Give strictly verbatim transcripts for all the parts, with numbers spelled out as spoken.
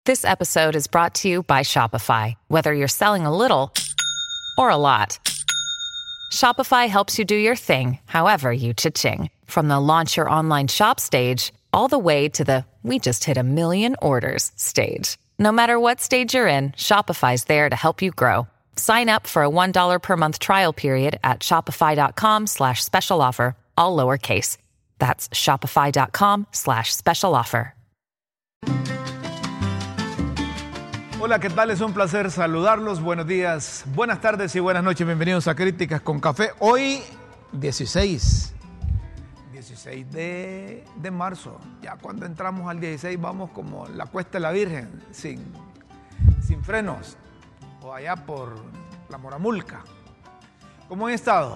This episode is brought to you by Shopify. Whether you're selling a little or a lot, Shopify helps you do your thing, however you cha-ching. From the launch your online shop stage, all the way to the we just hit a million orders stage. No matter what stage you're in, Shopify's there to help you grow. Sign up for a one dollar per month trial period at shopify.com slash special offer, all lowercase. That's shopify.com slash special offer. Hola, ¿qué tal? Es un placer saludarlos. Buenos días, buenas tardes y buenas noches. Bienvenidos a Críticas con Café. Hoy, dieciséis de, de marzo. Ya cuando entramos al dieciséis vamos como la Cuesta de la Virgen, sin, sin frenos. O allá por la Moramulca. ¿Cómo han estado?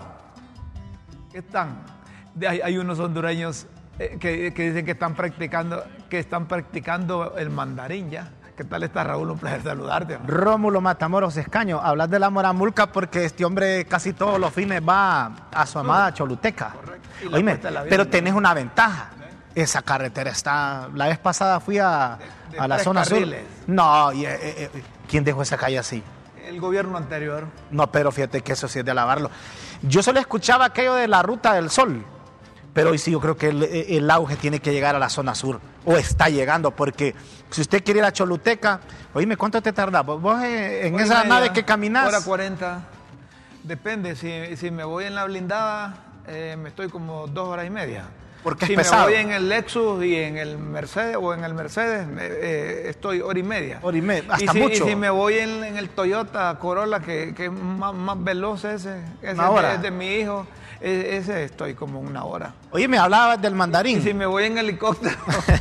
¿Qué están? Hay, hay unos hondureños eh, que, que dicen que están practicando, que están practicando el mandarín ya. ¿Qué tal está, Raúl? Un placer saludarte, hermano. Rómulo Matamoros Escaño, hablas de la Moramulca porque este hombre casi todos los fines va a su amada Choluteca. Correcto. Oíme, pero tenés una ventaja. ¿Eh? Esa carretera está... La vez pasada fui a, de, de a la zona carriles. Sur. No, y, eh, eh, ¿quién dejó esa calle así? El gobierno anterior. No, pero fíjate que eso sí es de alabarlo. Yo solo escuchaba aquello de la Ruta del Sol. Pero hoy sí yo creo que el, el auge tiene que llegar a la zona sur, o está llegando, porque si usted quiere ir a Choluteca, oíme, ¿cuánto te tarda? Vos, vos eh, en esa media, nave que caminás... Hora cuarenta, depende, si, si me voy en la blindada, eh, me estoy como dos horas y media. Porque si es pesado. Si me voy en el Lexus y en el Mercedes, o en el Mercedes, eh, estoy hora y media. Hora y media, hasta y si, mucho. Y si me voy en, en el Toyota Corolla, que, que es más, más veloz ese, ese hora. Es de mi hijo... Ese estoy como una hora. Oye, me hablabas del mandarín. Y si me voy en helicóptero.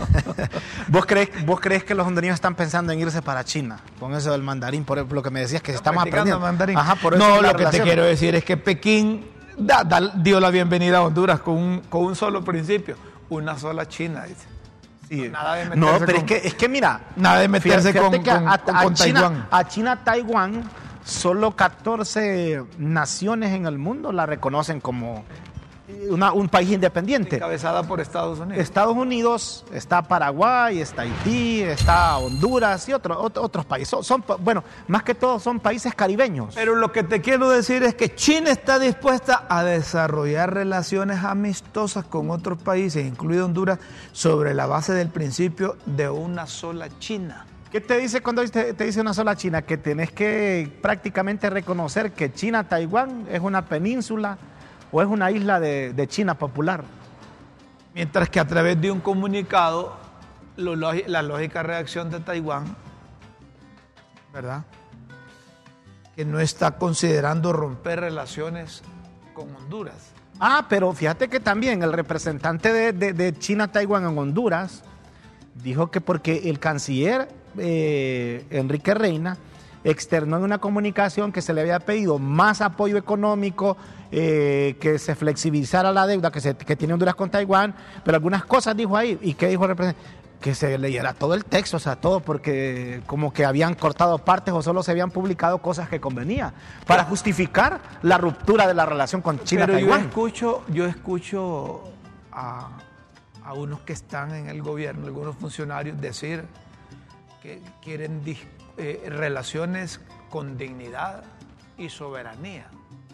¿Vos crees, ¿Vos crees que los hondureños están pensando en irse para China con eso del mandarín? Por lo que me decías que ¿Está estamos aprendiendo. Mandarín? Ajá, por eso no, lo relación. que te quiero decir es que Pekín da, da, dio la bienvenida a Honduras con un, con un solo principio. Una sola China, dice. Sí. Nada de meterse no, pero con, es, que, es que mira. Nada de meterse fíjate, con, fíjate con, a, con, a con China, Taiwán. A China, Taiwán, solo catorce naciones en el mundo la reconocen como... Una, un país independiente. Encabezada por Estados Unidos. Estados Unidos, está Paraguay, está Haití, está Honduras y otro, otro, otros países. Son, son, bueno, más que todo son países caribeños. Pero lo que te quiero decir es que China está dispuesta a desarrollar relaciones amistosas con otros países, incluido Honduras, sobre la base del principio de una sola China. ¿Qué te dice cuando te, te dice una sola China? Que tenés que prácticamente reconocer que China, Taiwán es una península o es una isla de, de China popular. Mientras que a través de un comunicado, lo, la lógica reacción de Taiwán, ¿verdad?, que no está considerando romper relaciones con Honduras. Ah, pero fíjate que también el representante de, de, de China, Taiwán en Honduras, dijo que porque el canciller eh, Enrique Reina externó en una comunicación que se le había pedido más apoyo económico, eh, que se flexibilizara la deuda que, se, que tiene Honduras con Taiwán, pero algunas cosas dijo ahí. ¿Y qué dijo el representante? Que se leyera todo el texto, o sea, todo, porque como que habían cortado partes o solo se habían publicado cosas que convenía para justificar la ruptura de la relación con China, pero Taiwán. Yo escucho, yo escucho a, a unos que están en el gobierno, algunos funcionarios, decir que quieren eh, relaciones con dignidad y soberanía.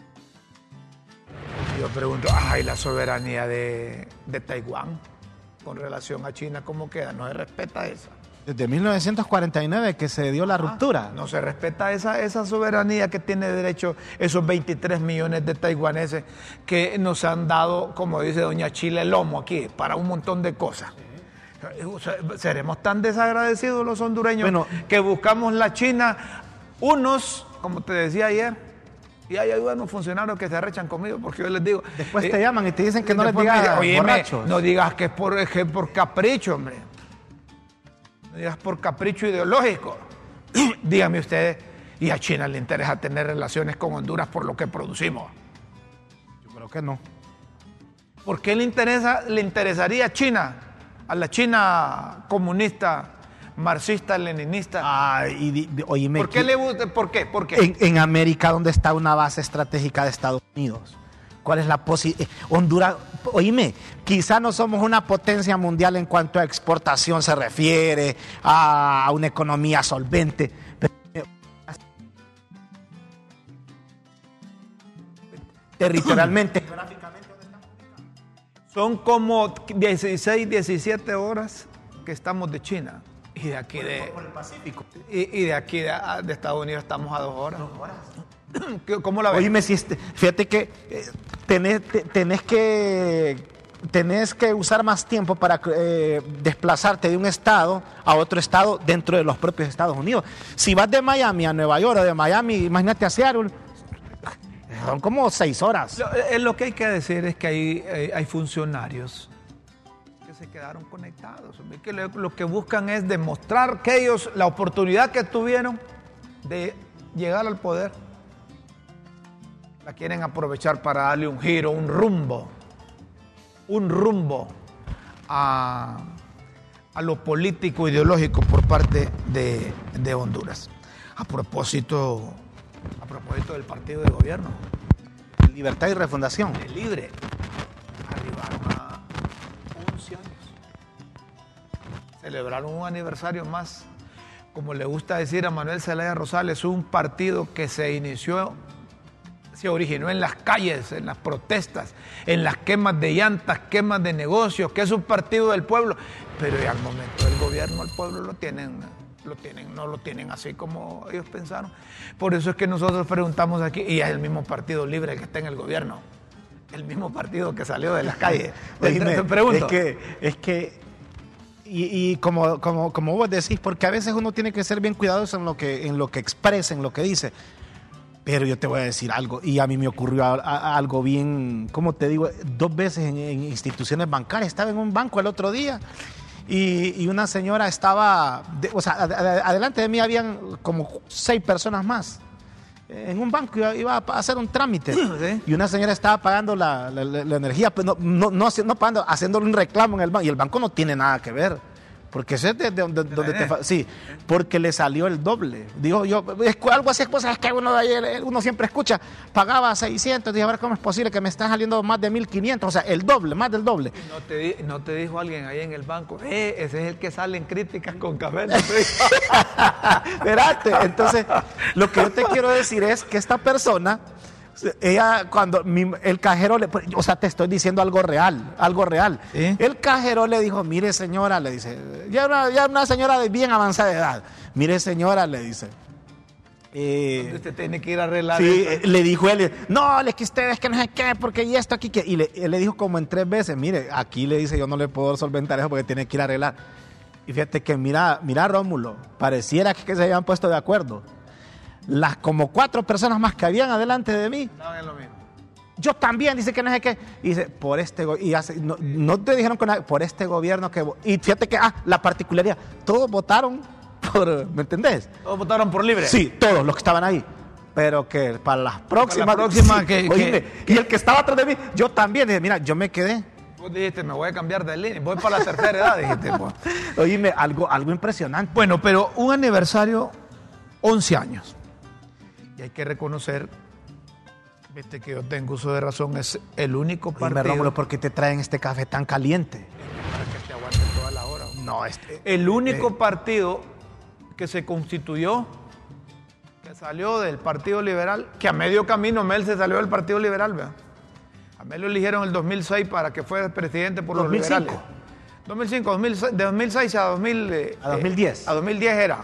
Yo pregunto, ay, la soberanía de, de Taiwán con relación a China, ¿cómo queda? ¿No se respeta esa? Desde mil novecientos cuarenta y nueve que se dio la ruptura. Ah, no se respeta esa, esa soberanía que tiene derecho esos veintitrés millones de taiwaneses que nos han dado, como dice doña Chile, el lomo aquí, para un montón de cosas. Seremos tan desagradecidos los hondureños, bueno, que buscamos la China, unos, como te decía ayer, y hay algunos funcionarios que se arrechan conmigo porque yo les digo... Después eh, te llaman y te dicen que no les digas borrachos. No digas que es por, que es por capricho, hombre. No digas por capricho ideológico. Díganme ustedes, ¿y a China le interesa tener relaciones con Honduras por lo que producimos? Yo creo que no. ¿Por qué le, interesa, le interesaría a China, a la China comunista, marxista, leninista? Ah, y, y, oíme, ¿Por qué le gusta? ¿Por qué? ¿Por qué? En, en América, donde está una base estratégica de Estados Unidos, ¿Cuál es la posibilidad? Honduras, oíme, quizá no somos una potencia mundial en cuanto a exportación se refiere, a una economía solvente, pero territorialmente, geográficamente, ¿dónde estamos ubicados? Son como dieciséis, diecisiete horas que estamos de China. Y de aquí de, por el Pacífico. Y, y de aquí de, de Estados Unidos estamos a dos horas. Dos horas. ¿Cómo la ves? Oíme, si este, fíjate que eh, tenés, te, tenés que tenés que usar más tiempo para eh, desplazarte de un estado a otro estado dentro de los propios Estados Unidos. Si vas de Miami a Nueva York o de Miami, imagínate a Seattle, son como seis horas. Lo, eh, lo que hay que decir es que hay, eh, hay funcionarios que se quedaron conectados, que lo, lo que buscan es demostrar que ellos, la oportunidad que tuvieron de llegar al poder, la quieren aprovechar para darle un giro, un rumbo, un rumbo a, a lo político ideológico por parte de, de Honduras. A propósito, a propósito del partido de gobierno, Libertad y Refundación. de Libre, arribaron a once años. Celebraron un aniversario más. Como le gusta decir a Manuel Zelaya Rosales, un partido que se inició, se originó en las calles, en las protestas, en las quemas de llantas, quemas de negocios, que es un partido del pueblo, pero al momento del gobierno, el pueblo lo tienen, lo tienen, no lo tienen así como ellos pensaron. Por eso es que nosotros preguntamos aquí, y es el mismo Partido Libre que está en el gobierno, el mismo partido que salió de las calles. Dime, Te pregunto. Es que, es que y, y como, como, como vos decís, porque a veces uno tiene que ser bien cuidadoso en lo que, en lo que expresa, en lo que dice. Pero yo te voy a decir algo, y a mí me ocurrió a, a, algo bien, ¿cómo te digo? Dos veces en, en instituciones bancarias. Estaba en un banco el otro día y, y una señora estaba, de, o sea, ad, ad, adelante de mí habían como seis personas más. En un banco iba, iba a hacer un trámite, ¿sí? Y una señora estaba pagando la, la, la, la energía, pues no, no, no, no pagando, haciéndole un reclamo en el banco, y el banco no tiene nada que ver. Porque eso es de, de, de, de donde te... Sí, porque le salió el doble. Digo yo, es, algo así, pues es que uno, uno siempre escucha, pagaba seiscientos, dije, a ver, ¿cómo es posible que me están saliendo más de mil quinientos? O sea, el doble, más del doble. ¿No te, no te dijo alguien ahí en el banco, eh, ese es el que sale en críticas con café? Espérate, entonces, lo que yo te quiero decir es que esta persona... Ella, cuando mi, el cajero, le, o sea, te estoy diciendo algo real, algo real. ¿Sí? El cajero le dijo, mire señora, le dice, ya una, ya una señora de bien avanzada de edad, mire señora, le dice. Eh, usted tiene que ir a arreglar. Sí, esto. Le dijo él, no, es que ustedes que no sé qué, porque y esto aquí, que, y le, él le dijo como en tres veces, mire, aquí le dice, yo no le puedo solventar eso porque tiene que ir a arreglar. Y fíjate que mira, mira Rómulo, pareciera que, que se habían puesto de acuerdo. Las como cuatro personas más que habían adelante de mí. No, es lo mismo. Yo también, dice que no sé qué. Y dice, por este y hace, no, no te dijeron con nada, por este gobierno que... Y fíjate que, ah, la particularidad, todos votaron por, ¿me entendés? Todos votaron por Libre. Sí, todos los que estaban ahí. Pero que para las próximas... Para la próxima sí, que, oíme, que... Y el que estaba atrás de mí, yo también, dije, mira, yo me quedé. Vos dijiste, me voy a cambiar de línea, voy para la tercera edad, dijiste. Pues. Oíme, algo, algo impresionante. Bueno, pero un aniversario, once años. Y hay que reconocer, viste que yo tengo uso de razón, es el único partido... Dime, Rómulo, ¿por qué te traen este café tan caliente? Para que te aguante toda la hora. No, este... El único eh, partido que se constituyó, que salió del Partido Liberal, que a medio camino Mel se salió del Partido Liberal, ¿verdad? A Mel lo eligieron en el dos mil seis para que fuera presidente por los dos mil cinco. liberales. dos mil cinco, dos mil seis, de dos mil seis a, dos mil, eh, a dos mil diez. A dos mil diez era.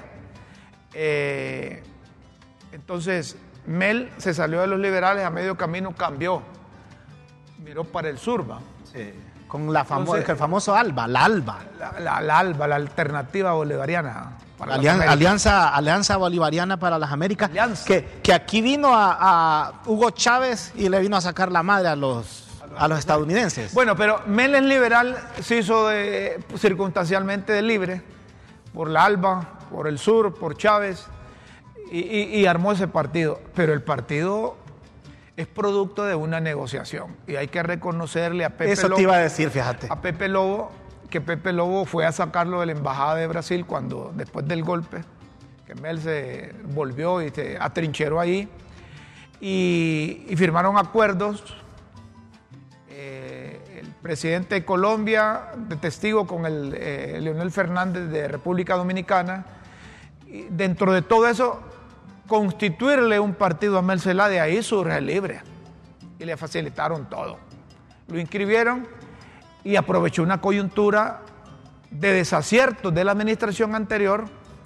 Eh... Entonces, Mel se salió de los liberales, a medio camino cambió, miró para el sur, ¿va? Sí, con la famo Entonces, el famoso ALBA, la ALBA. La, la, la ALBA, la Alternativa Bolivariana. Para Alianza, Alianza, Alianza Bolivariana para las Américas, que, que aquí vino a, a Hugo Chávez y le vino a sacar la madre a los, a los estadounidenses. Bueno, pero Mel es liberal, se hizo de, circunstancialmente de Libre, por la ALBA, por el sur, por Chávez. Y, y, y armó ese partido, pero el partido es producto de una negociación y hay que reconocerle a Pepe Eso Lobo, te iba a decir, fíjate. A Pepe Lobo, que Pepe Lobo fue a sacarlo de la embajada de Brasil cuando, después del golpe, que Mel se volvió y se atrincheró ahí y, y firmaron acuerdos presidente de Colombia, de testigo con el eh, Leonel Fernández de República Dominicana. Y dentro de todo eso, constituirle un partido a Mel Zelá, de ahí surge el Libre. Y le facilitaron todo. Lo inscribieron y aprovechó una coyuntura de desaciertos de la administración anterior,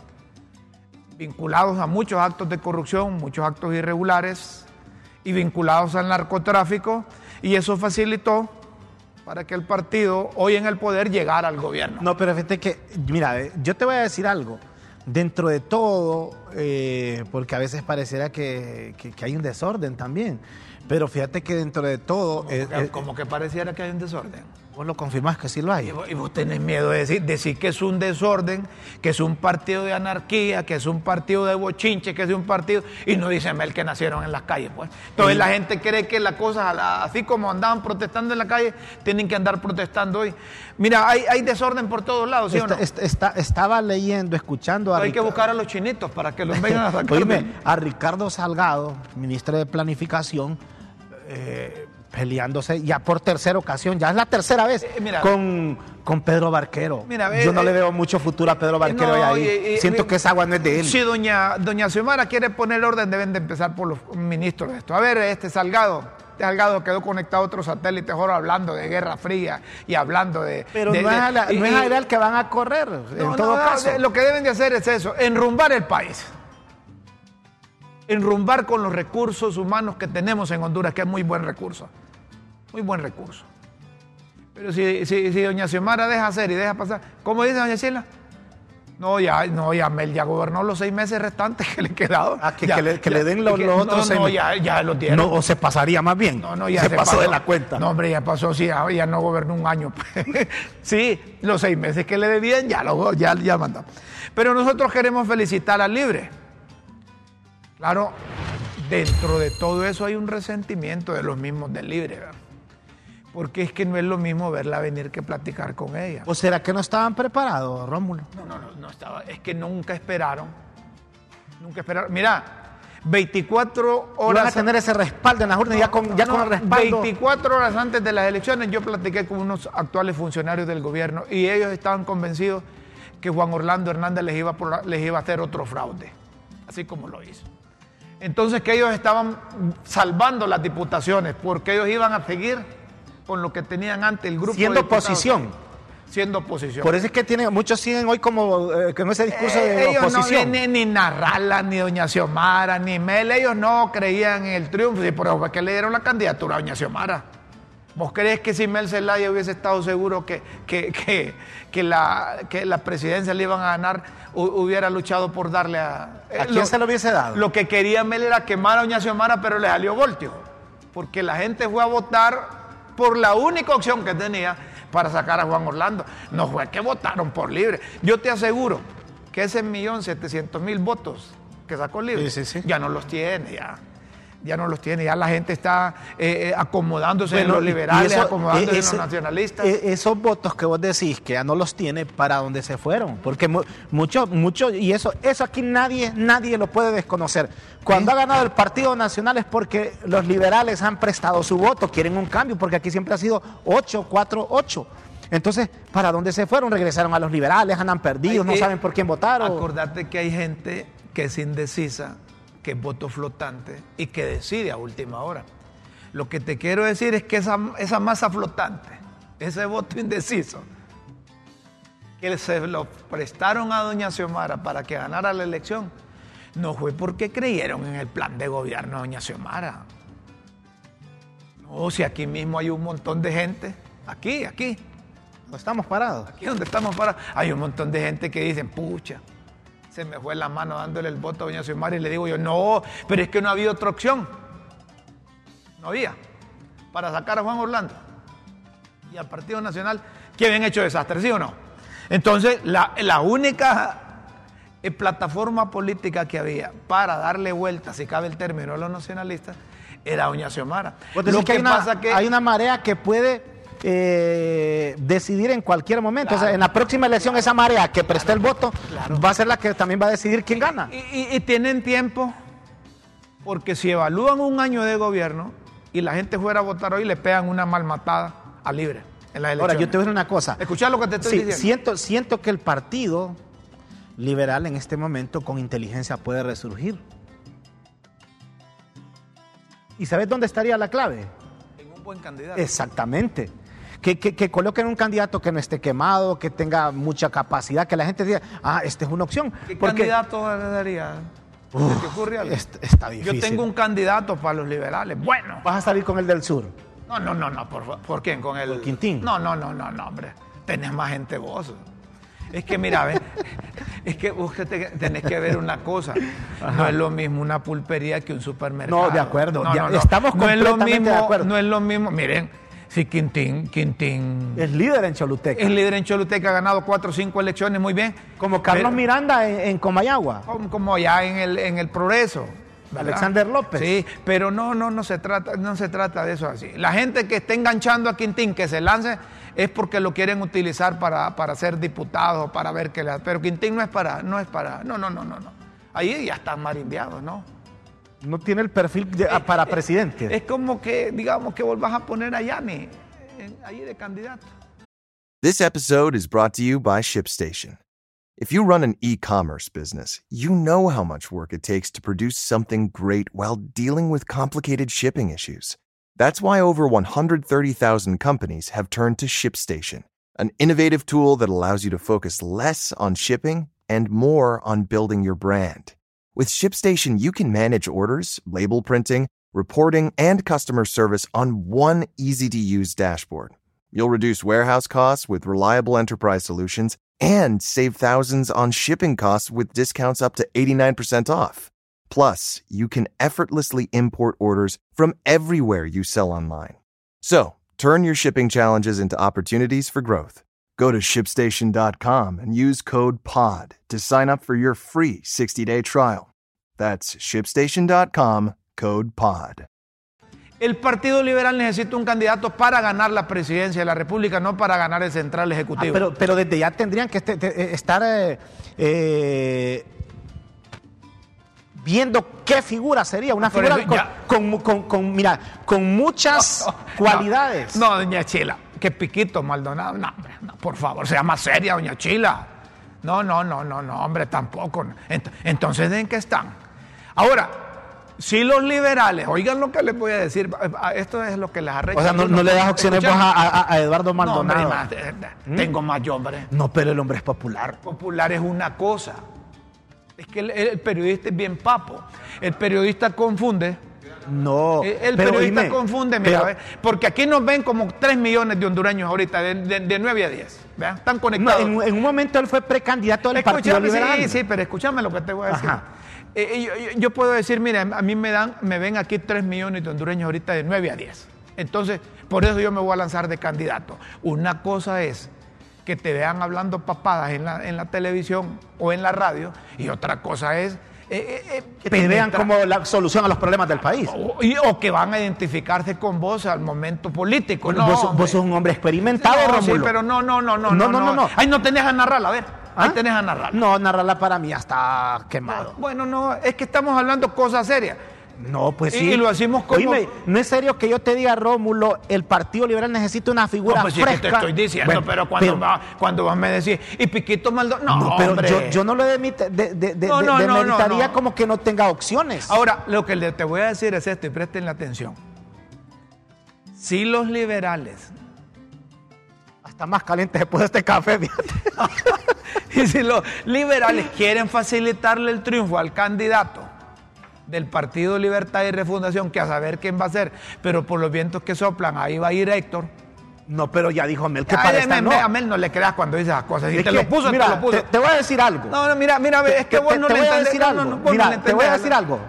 vinculados a muchos actos de corrupción, muchos actos irregulares y vinculados al narcotráfico, y eso facilitó para que el partido hoy en el poder llegara al gobierno. No, pero fíjate que, mira, yo te voy a decir algo. Dentro de todo, eh, porque a veces pareciera que, que, que hay un desorden también, pero fíjate que dentro de todo... Como, eh, que, eh, como que pareciera que hay un desorden. Vos lo confirmás que sí lo hay. Y vos, y vos tenés miedo de decir, decir que es un desorden, que es un partido de anarquía, que es un partido de bochinche, que es un partido... Y no dicen Mel que nacieron en las calles, pues. Entonces sí. La gente cree que las cosas, así como andaban protestando en la calle, tienen que andar protestando hoy. Mira, hay, hay desorden por todos lados, ¿sí está, o no? Está, está, estaba leyendo, escuchando... A hay Ric... que buscar a los chinitos para que los vengan a sacar. Oíme, a Ricardo Salgado, ministro de Planificación, eh, peleándose ya por tercera ocasión, ya es la tercera vez, eh, mira, con, con Pedro Barquero. Mira, eh, Yo no eh, le veo mucho futuro a Pedro Barquero no, ahí. Eh, Siento eh, que esa agua no es de él. Si doña, doña Xiomara quiere poner orden, deben de empezar por los ministros de esto. A ver, este Salgado, este Salgado quedó conectado a otros satélites ahora hablando de Guerra Fría y hablando de... Pero de, no, de, es a la, y, no es a él que van a correr, no, en todo no, caso. Lo que deben de hacer es eso, enrumbar el país. Enrumbar con los recursos humanos que tenemos en Honduras, que es muy buen recurso. Muy buen recurso. Pero si, si, si doña Xiomara deja hacer y deja pasar, ¿cómo dice doña Sheila? No, ya, no, ya Mel ya gobernó los seis meses restantes que le quedaron. Ah, que, ya, que, le, que ya, le den los, que, los otros no, seis no, meses. ya, ya lo dieron. No, o se pasaría más bien. No, no, ya se, se pasó, pasó de la cuenta. No, hombre, ya pasó, sí, ya, ya no gobernó un año. Sí, los seis meses que le debían ya lo ya, ya mandó. Pero nosotros queremos felicitar al Libre. Claro, dentro de todo eso hay un resentimiento de los mismos del Libre, ¿verdad? Porque es que no es lo mismo verla venir que platicar con ella. ¿O será que no estaban preparados, Rómulo? No, no, no, no estaba. Es que nunca esperaron. Nunca esperaron. Mira, veinticuatro horas... Van a tener ese respaldo en las urnas, no, ya, con, ya no, con el respaldo... veinticuatro horas antes de las elecciones yo platiqué con unos actuales funcionarios del gobierno y ellos estaban convencidos que Juan Orlando Hernández les iba, por, les iba a hacer otro fraude, así como lo hizo. Entonces que ellos estaban salvando las diputaciones porque ellos iban a seguir con lo que tenían antes el grupo siendo de diputados, oposición. Siendo oposición. Por eso es que tiene, muchos siguen hoy como eh, con ese discurso eh, de ellos oposición. No, ni, ni Narrala, ni doña Xiomara, ni Mel, ellos no creían en el triunfo. Y por eso fue que le dieron la candidatura a doña Xiomara. ¿Vos crees que si Mel Zelaya hubiese estado seguro que, que, que, que, la, que la presidencia le iban a ganar, hubiera luchado por darle a... ¿A quién lo, se lo hubiese dado? Lo que quería Mel era quemar a doña Xiomara, pero le salió voltio. Porque la gente fue a votar por la única opción que tenía para sacar a Juan Orlando. No fue que votaron por Libre. Yo te aseguro que ese millón setecientos mil votos que sacó Libre, sí, sí, sí. ya no los tiene, ya. Ya no los tiene, ya la gente está eh, acomodándose bueno, en los liberales, eso, acomodándose ese, en los nacionalistas. Esos votos que vos decís que ya no los tiene, ¿para dónde se fueron? Porque mucho, mucho, y eso, eso aquí nadie, nadie lo puede desconocer. Cuando ¿Sí? ha ganado el Partido Nacional es porque los liberales han prestado su voto, quieren un cambio, porque aquí siempre ha sido ocho, cuatro, ocho. Entonces, ¿para dónde se fueron? Regresaron a los liberales, andan perdidos, Ay, no eh, saben por quién votar. O... Acordate que hay gente que es indecisa, que es voto flotante y que decide a última hora. Lo que te quiero decir es que esa, esa masa flotante, ese voto indeciso, que se lo prestaron a doña Xiomara para que ganara la elección, no fue porque creyeron en el plan de gobierno de doña Xiomara. No, si aquí mismo hay un montón de gente, aquí, aquí. No estamos parados. Aquí donde estamos parados, hay un montón de gente que dicen, pucha, se me fue la mano dándole el voto a doña Xiomara y le digo yo, no, pero es que no había otra opción. No había. Para sacar a Juan Orlando y al Partido Nacional, que habían hecho desastre, ¿sí o no? Entonces, la, la única eh, plataforma política que había para darle vuelta, si cabe el término, a los nacionalistas, era doña Xiomara. Lo que, que, hay, pasa una, que hay una marea que puede... Eh, decidir en cualquier momento, claro, o sea, en la próxima elección esa marea que prestó claro, el voto claro. va a ser la que también va a decidir quién gana. Y, y, y tienen tiempo, porque si evalúan un año de gobierno y la gente fuera a votar hoy, le pegan una malmatada a Libre. en las elecciones. Ahora, yo te voy a decir una cosa. Escuchá lo que te estoy sí, diciendo. Siento, siento que el partido liberal en este momento con inteligencia puede resurgir. ¿Y sabes dónde estaría la clave? En un buen candidato. Exactamente. Que, que, que coloquen un candidato que no esté quemado, que tenga mucha capacidad, que la gente diga, ah, esta es una opción. ¿Qué Porque, candidato le daría? ¿Se te ocurre algo? est- está difícil. Yo tengo un candidato para los liberales. Bueno. Vas a salir con el del sur. No, no, no, no. ¿Por, ¿por quién? ¿Con el ¿Por Quintín? No, no, no, no, no, hombre. Tenés más gente vos. Es que mira, ¿ves? Es que vos que te- tenés que ver una cosa. Ajá. No es lo mismo una pulpería que un supermercado. No, de acuerdo. No, Ya no, no. estamos no es lo completamente mismo, de acuerdo. No es lo mismo. Miren, si Quintín, Quintín Es líder en Choluteca. es líder en Choluteca, ha ganado cuatro o cinco elecciones, muy bien. Como Carlos Pero- Miranda en, en Comayagua. como, como allá en el, en el Progreso. ¿verdad? Alexander López. Sí, pero no, no, no se trata, no se trata de eso así. La gente que esté enganchando a Quintín, que se lance, es porque lo quieren utilizar para, para ser diputado, para ver que le... Pero Quintín no es para, no es para, no, no, no, no, no. Ahí ya están marimbiados, ¿no? No tiene el perfil de- ah, para presidente. Es como que, digamos, que volvás a poner a Yanni en- ahí de candidato. This episode is brought to you by ShipStation. If you run an e-commerce business, you know how much work it takes to produce something great while dealing with complicated shipping issues. That's why over one hundred thirty thousand companies have turned to ShipStation, an innovative tool that allows you to focus less on shipping and more on building your brand. With ShipStation, you can manage orders, label printing, reporting, and customer service on one easy-to-use dashboard. You'll reduce warehouse costs with reliable enterprise solutions and save thousands on shipping costs with discounts up to eighty-nine percent off. Plus, you can effortlessly import orders from everywhere you sell online. So, turn your shipping challenges into opportunities for growth. Go to ship station dot com and use code P O D to sign up for your free sixty-day trial. That's ship station dot com, code P O D. El Partido Liberal necesita un candidato para ganar la presidencia de la República, no para ganar el Central Ah, Ejecutivo. pero, pero desde ya tendrían que este- te- estar eh, eh, viendo qué figura sería. Una Por figura eso con, ya- con- con- con- mira, con muchas cualidades. No, no, doña Chila, que Piquito Maldonado, no, hombre, no, por favor, sea más seria, doña Chila. No, no, no, no, no, hombre, tampoco. Ent- Entonces, ¿en qué están? Ahora, si los liberales, oigan lo que les voy a decir, esto es lo que les arrecha. O sea, no, no le das opciones vos a, a- a Eduardo No, hombre, Maldonado. más, eh, eh, tengo más yo, hombre. No, pero el hombre es popular. Popular es una cosa. Es que el, el periodista es bien papo. El periodista confunde. No. El, el pero periodista oíme, confunde, mira, pero- ve, porque aquí nos ven como tres millones de hondureños ahorita, de, de, de nueve a diez. ¿Vean? Están no, conectados. en, en un momento él fue precandidato del Partido Escúchame, Liberal. sí, sí, pero escúchame lo que te voy a decir. Ajá. Eh, yo, yo- yo puedo decir, mira, a mí me dan, me ven aquí tres millones de hondureños ahorita de nueve a diez. Entonces, por eso yo me voy a lanzar de candidato. Una cosa es que te vean hablando papadas en la, en la televisión o en la radio, y otra cosa es eh, eh, eh, Que te vean penetra- como la solución a los problemas del país. o, y- o que van a identificarse con vos al momento político. Bueno, No, vos, hombre. vos sos un hombre experimentado, No, Rómulo. sí, pero no, no, no, no, No, no, no, no. Ahí no tenés a narrarla, a ver. Ahí ¿Ah? tenés a narrarla. No, narrarla para mí está quemado. Bueno, no, es que estamos hablando cosas serias. No, pues Y- sí. y lo hacemos como- Oíme, no es serio que yo te diga, Rómulo, el Partido Liberal necesita una figura No, pues sí, es que fresca. te estoy diciendo, Bueno, pero cuando, pero- va- cuando vas me decís, y Piquito Maldonado, no, No, pero hombre. yo, yo no lo demit- de, de, de, No, no, de- no, no, demeditaría no. como que no tenga opciones. Ahora, lo que le- te voy a decir es esto, y presten la atención. Si los liberales, Hasta más caliente después de este café, fíjate. y si los liberales quieren facilitarle el triunfo al candidato del Partido Libertad y Refundación, que a saber quién va a ser, pero por los vientos que soplan, ahí va a ir Héctor. No, pero ya dijo Mel que Ay, para a esta Mel- no. a Mel no le creas cuando dice esas cosas. Si Es te que, lo puso, mira, te lo puso. Te, te voy a decir algo. No, no, mira, mira, es que Te- vos te- no te le voy a entendés. decir no, algo. no, vos Mira, no le te voy a entendés. decir algo.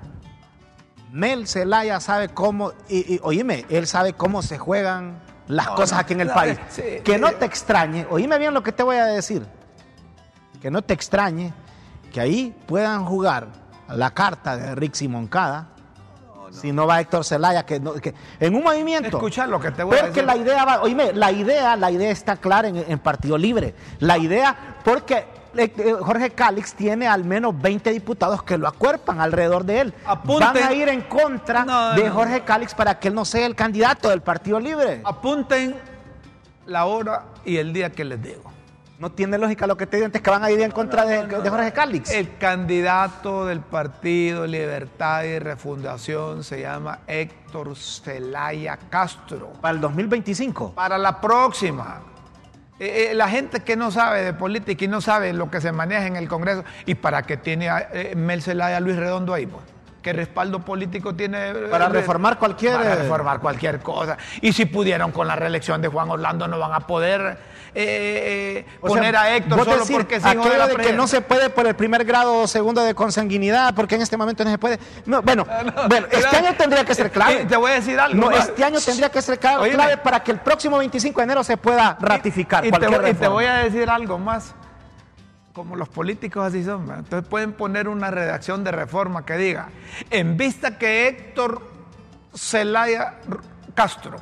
Mel Zelaya sabe cómo, y, y oíme, él sabe cómo se juegan las No, cosas no, aquí en el no, país. sí, que no eh, te extrañe, oíme bien lo que te voy a decir. Que no te extrañe que ahí puedan jugar la carta de Rixi Moncada. Si no va Héctor Zelaya, que, no- que en un movimiento. Escucha lo que te voy a Porque decir. la idea va, oíme, la idea, la idea está clara en, en Partido Libre. La idea, porque eh, eh, Jorge Cálix tiene al menos veinte diputados que lo acuerpan alrededor de él. Apunten. Van a ir en contra No, de no. Jorge Cálix para que él no sea el candidato del Partido Libre. Apunten la hora y el día que les digo. No tiene lógica lo que te dicen, que van a ir en contra de, de Jorge Calix. El candidato del Partido Libertad y Refundación se llama Héctor Zelaya Castro. Para el dos mil veinticinco. Para la próxima. Eh, eh, la gente que no sabe de política y no sabe lo que se maneja en el Congreso, ¿y para qué tiene a eh, Mel Zelaya a Luis Redondo ahí? Pues? ¿Qué respaldo político tiene? Eh, para reformar cualquier... Para reformar cualquier cosa. Y si pudieron con la reelección de Juan Orlando, no van a poder... Eh, eh, poner sea, a Héctor solo decir, porque es hijo de la de que no se puede por el primer grado o segundo de consanguinidad, porque en este momento no se puede. No, bueno, no, no, bueno este claro, año tendría que ser clave. Te voy a decir algo. No, este año tendría que ser clave, clave para que el próximo veinticinco de enero se pueda ratificar y, y, cualquier te, y te voy reforma. a decir algo más. Como los políticos así son, ¿verdad? Entonces pueden poner una redacción de reforma que diga, en vista que Héctor Zelaya Castro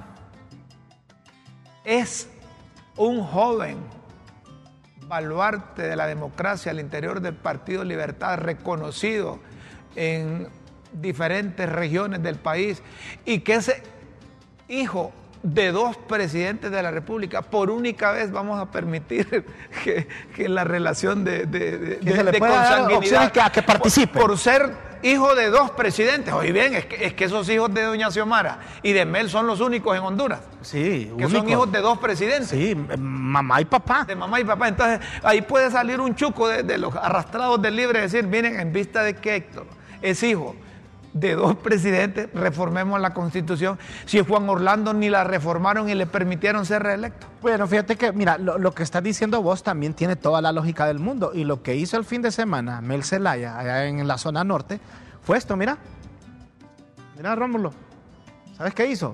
es un joven baluarte de la democracia al interior del Partido Libertad, reconocido en diferentes regiones del país, y que ese hijo de dos presidentes de la República, por única vez vamos a permitir que, que la relación de, de, de, que se le de consanguinidad que, a que participe. Por, por ser hijo de dos presidentes. Oye bien, es que, es que esos hijos de doña Xiomara y de Mel son los únicos en Honduras. Sí, que único. Son hijos de dos presidentes. Sí, mamá y papá. De mamá y papá. Entonces, ahí puede salir un chuco de, de los arrastrados del libre y decir, miren, en vista de que Héctor es hijo de dos presidentes, reformemos la Constitución. Si Juan Orlando ni la reformaron y le permitieron ser reelecto. Bueno, fíjate que, mira, lo, lo que estás diciendo vos también tiene toda la lógica del mundo. Y lo que hizo el fin de semana Mel Zelaya, allá en la zona norte, fue esto, mira. Mira, Rómulo. ¿Sabes qué hizo?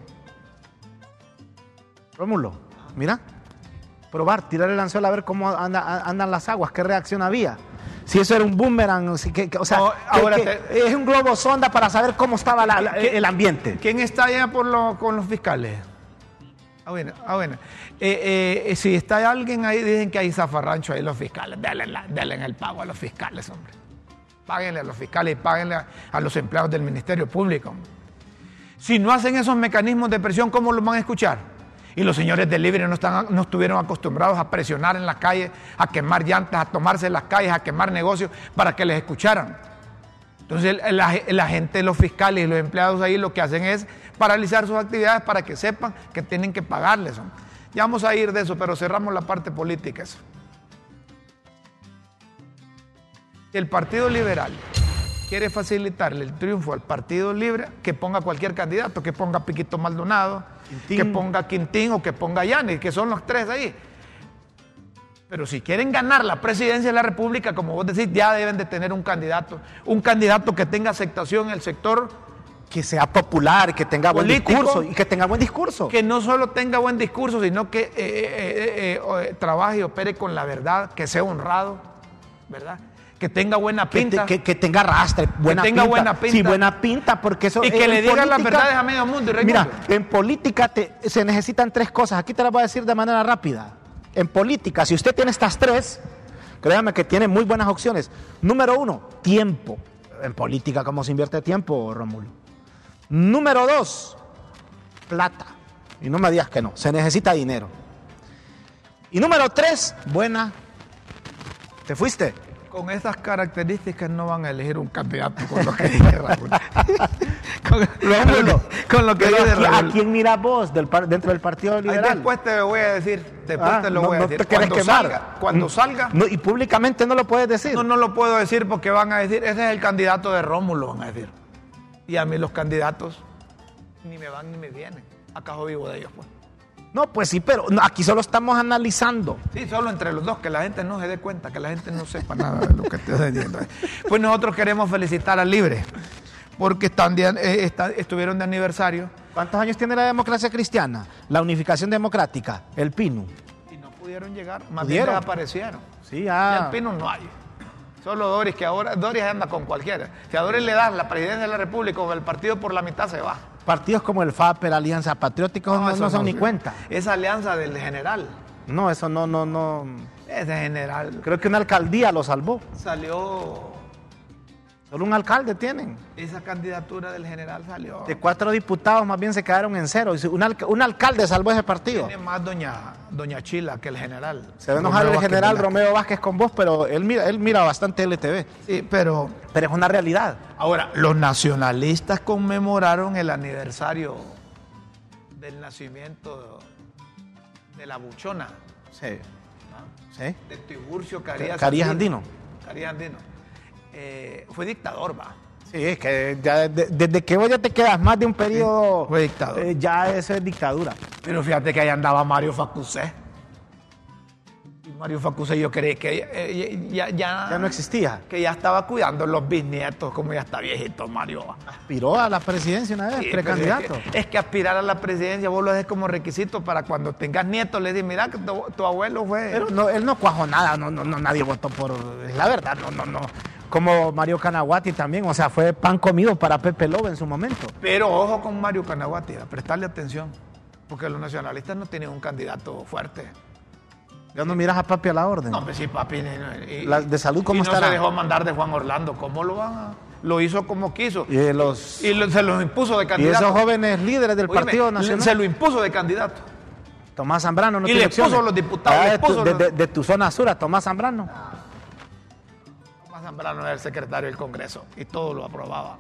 Rómulo, mira. Probar, tirar el anzuelo a ver cómo anda, andan las aguas, qué reacción había. Si eso era un boomerang, si que, que, o sea, no, ahora que, te... es un globo sonda para saber cómo estaba la, la, el ambiente. ¿Quién está allá por lo, con los fiscales? Ah, bueno, ah, bueno. Eh, eh, si está alguien ahí, dicen que hay zafarrancho ahí los fiscales. Denle, la, denle el pago a los fiscales, hombre. Páguenle a los fiscales y páguenle a, a los empleados del Ministerio Público, hombre. Si no hacen esos mecanismos de presión, ¿cómo los van a escuchar? Y los señores del Libre no, están, no estuvieron acostumbrados a presionar en las calles, a quemar llantas, a tomarse las calles, a quemar negocios para que les escucharan. Entonces la, la gente, los fiscales y los empleados ahí lo que hacen es paralizar sus actividades para que sepan que tienen que pagarles. Ya vamos a ir de eso, pero cerramos la parte política. Eso. El Partido Liberal quiere facilitarle el triunfo al Partido Libre, que ponga cualquier candidato, que ponga Piquito Maldonado, Quintín. que ponga Quintín o que ponga Yanis, que son los tres ahí. Pero si quieren ganar la presidencia de la República, como vos decís, ya deben de tener un candidato, un candidato que tenga aceptación en el sector, que sea popular, que tenga político, buen discurso y que tenga buen discurso. Que no solo tenga buen discurso, sino que eh, eh, eh, eh, trabaje y opere con la verdad, que sea honrado, ¿verdad? Que tenga buena pinta. Que, te, que, que tenga rastre, buena que tenga pinta. buena pinta. Sí, buena pinta, porque eso... Y que le digan las verdades a medio mundo. Y mira, en política te, se necesitan tres cosas. Aquí te las voy a decir de manera rápida. En política, si usted tiene estas tres, créame que tiene muy buenas opciones. Número uno, tiempo. En política, ¿cómo se invierte tiempo, Rómulo? Número dos, plata. Y no me digas que no, se necesita dinero. Y número tres, buena... ¿Te fuiste? Con esas características no van a elegir un candidato con lo que dice Raúl. con, Rómulo, con lo que dice Raúl. ¿A quién mira vos del par, dentro del Partido Liberal? Ahí después te lo voy a decir. Después ah, te lo no, voy a no decir. Te cuando quemar. salga, cuando salga. No, y públicamente no lo puedes decir. No, no lo puedo decir porque van a decir, ese es el candidato de Rómulo, van a decir. Y a mí los candidatos ni me van ni me vienen. Acaso vivo de ellos, pues. No, pues sí, pero no, aquí solo estamos analizando. Sí, solo entre los dos, que la gente no se dé cuenta, que la gente no sepa nada de lo que estoy diciendo. Pues nosotros queremos felicitar al Libre, porque están de, eh, está, estuvieron de aniversario. ¿Cuántos años tiene la democracia cristiana? La unificación democrática, el P I N U. Y no pudieron llegar, más bien desaparecieron. Sí, ya. Y el P I N U no hay. Solo Doris, que ahora Doris anda con cualquiera. Si a Doris le das la presidencia de la República o el partido por la mitad, se va. Partidos como el F A P, la Alianza Patriótica, no, no, no son no, ni cuenta. Esa alianza del general. No, eso no, no, no. Ese general. Creo que una alcaldía lo salvó. Salió Solo un alcalde tienen. Esa candidatura del general salió. De cuatro diputados más bien se quedaron en cero. Un, alca un alcalde salvó ese partido. Tiene más doña, doña Chila que el general. Se va a enojar el general Romeo Vázquez con vos, pero él mira, él mira bastante L T V. Sí, pero... Pero es una realidad. Ahora, los nacionalistas conmemoraron el aniversario del nacimiento de la buchona. Sí. ¿no? Sí. De Tiburcio Carías, Carías Andino. Carías Andino. Eh, fue dictador, va. Sí, es que ya de, desde que vos ya te quedas más de un periodo, sí, fue dictador. Eh, ya eso es dictadura. Pero fíjate que ahí andaba Mario Facusé. Y Mario Facusé yo creí que eh, ya, ya, ya no existía. Que ya estaba cuidando los bisnietos, como ya está viejito Mario. Aspiró a la presidencia una vez, sí, precandidato. Es que, es que aspirar a la presidencia vos lo haces como requisito para cuando tengas nietos, le dices, mira que tu, tu abuelo fue... Pero no, él no cuajó nada, no, no, no, nadie votó por... Es la verdad, no, no, no. Como Mario Canaguati también, o sea, fue pan comido para Pepe Lobo en su momento. Pero ojo con Mario Canaguati, a prestarle atención, porque los nacionalistas no tienen un candidato fuerte. ¿Ya no miras a papi a la orden? No, hombre, sí, papi. Y, la, ¿De salud cómo está? estará? No se dejó mandar de Juan Orlando, ¿cómo lo van a...? Lo hizo como quiso. Y, los, y lo, se lo impuso de candidato. Y esos jóvenes líderes del Oíme, Partido Nacional. Se lo impuso de candidato. Tomás Zambrano, no y le puso los diputados. Ah, le puso de, los... de, de tu zona sur a Tomás Zambrano. Ah. Tomás Zambrano era el secretario del Congreso y todo lo aprobaba.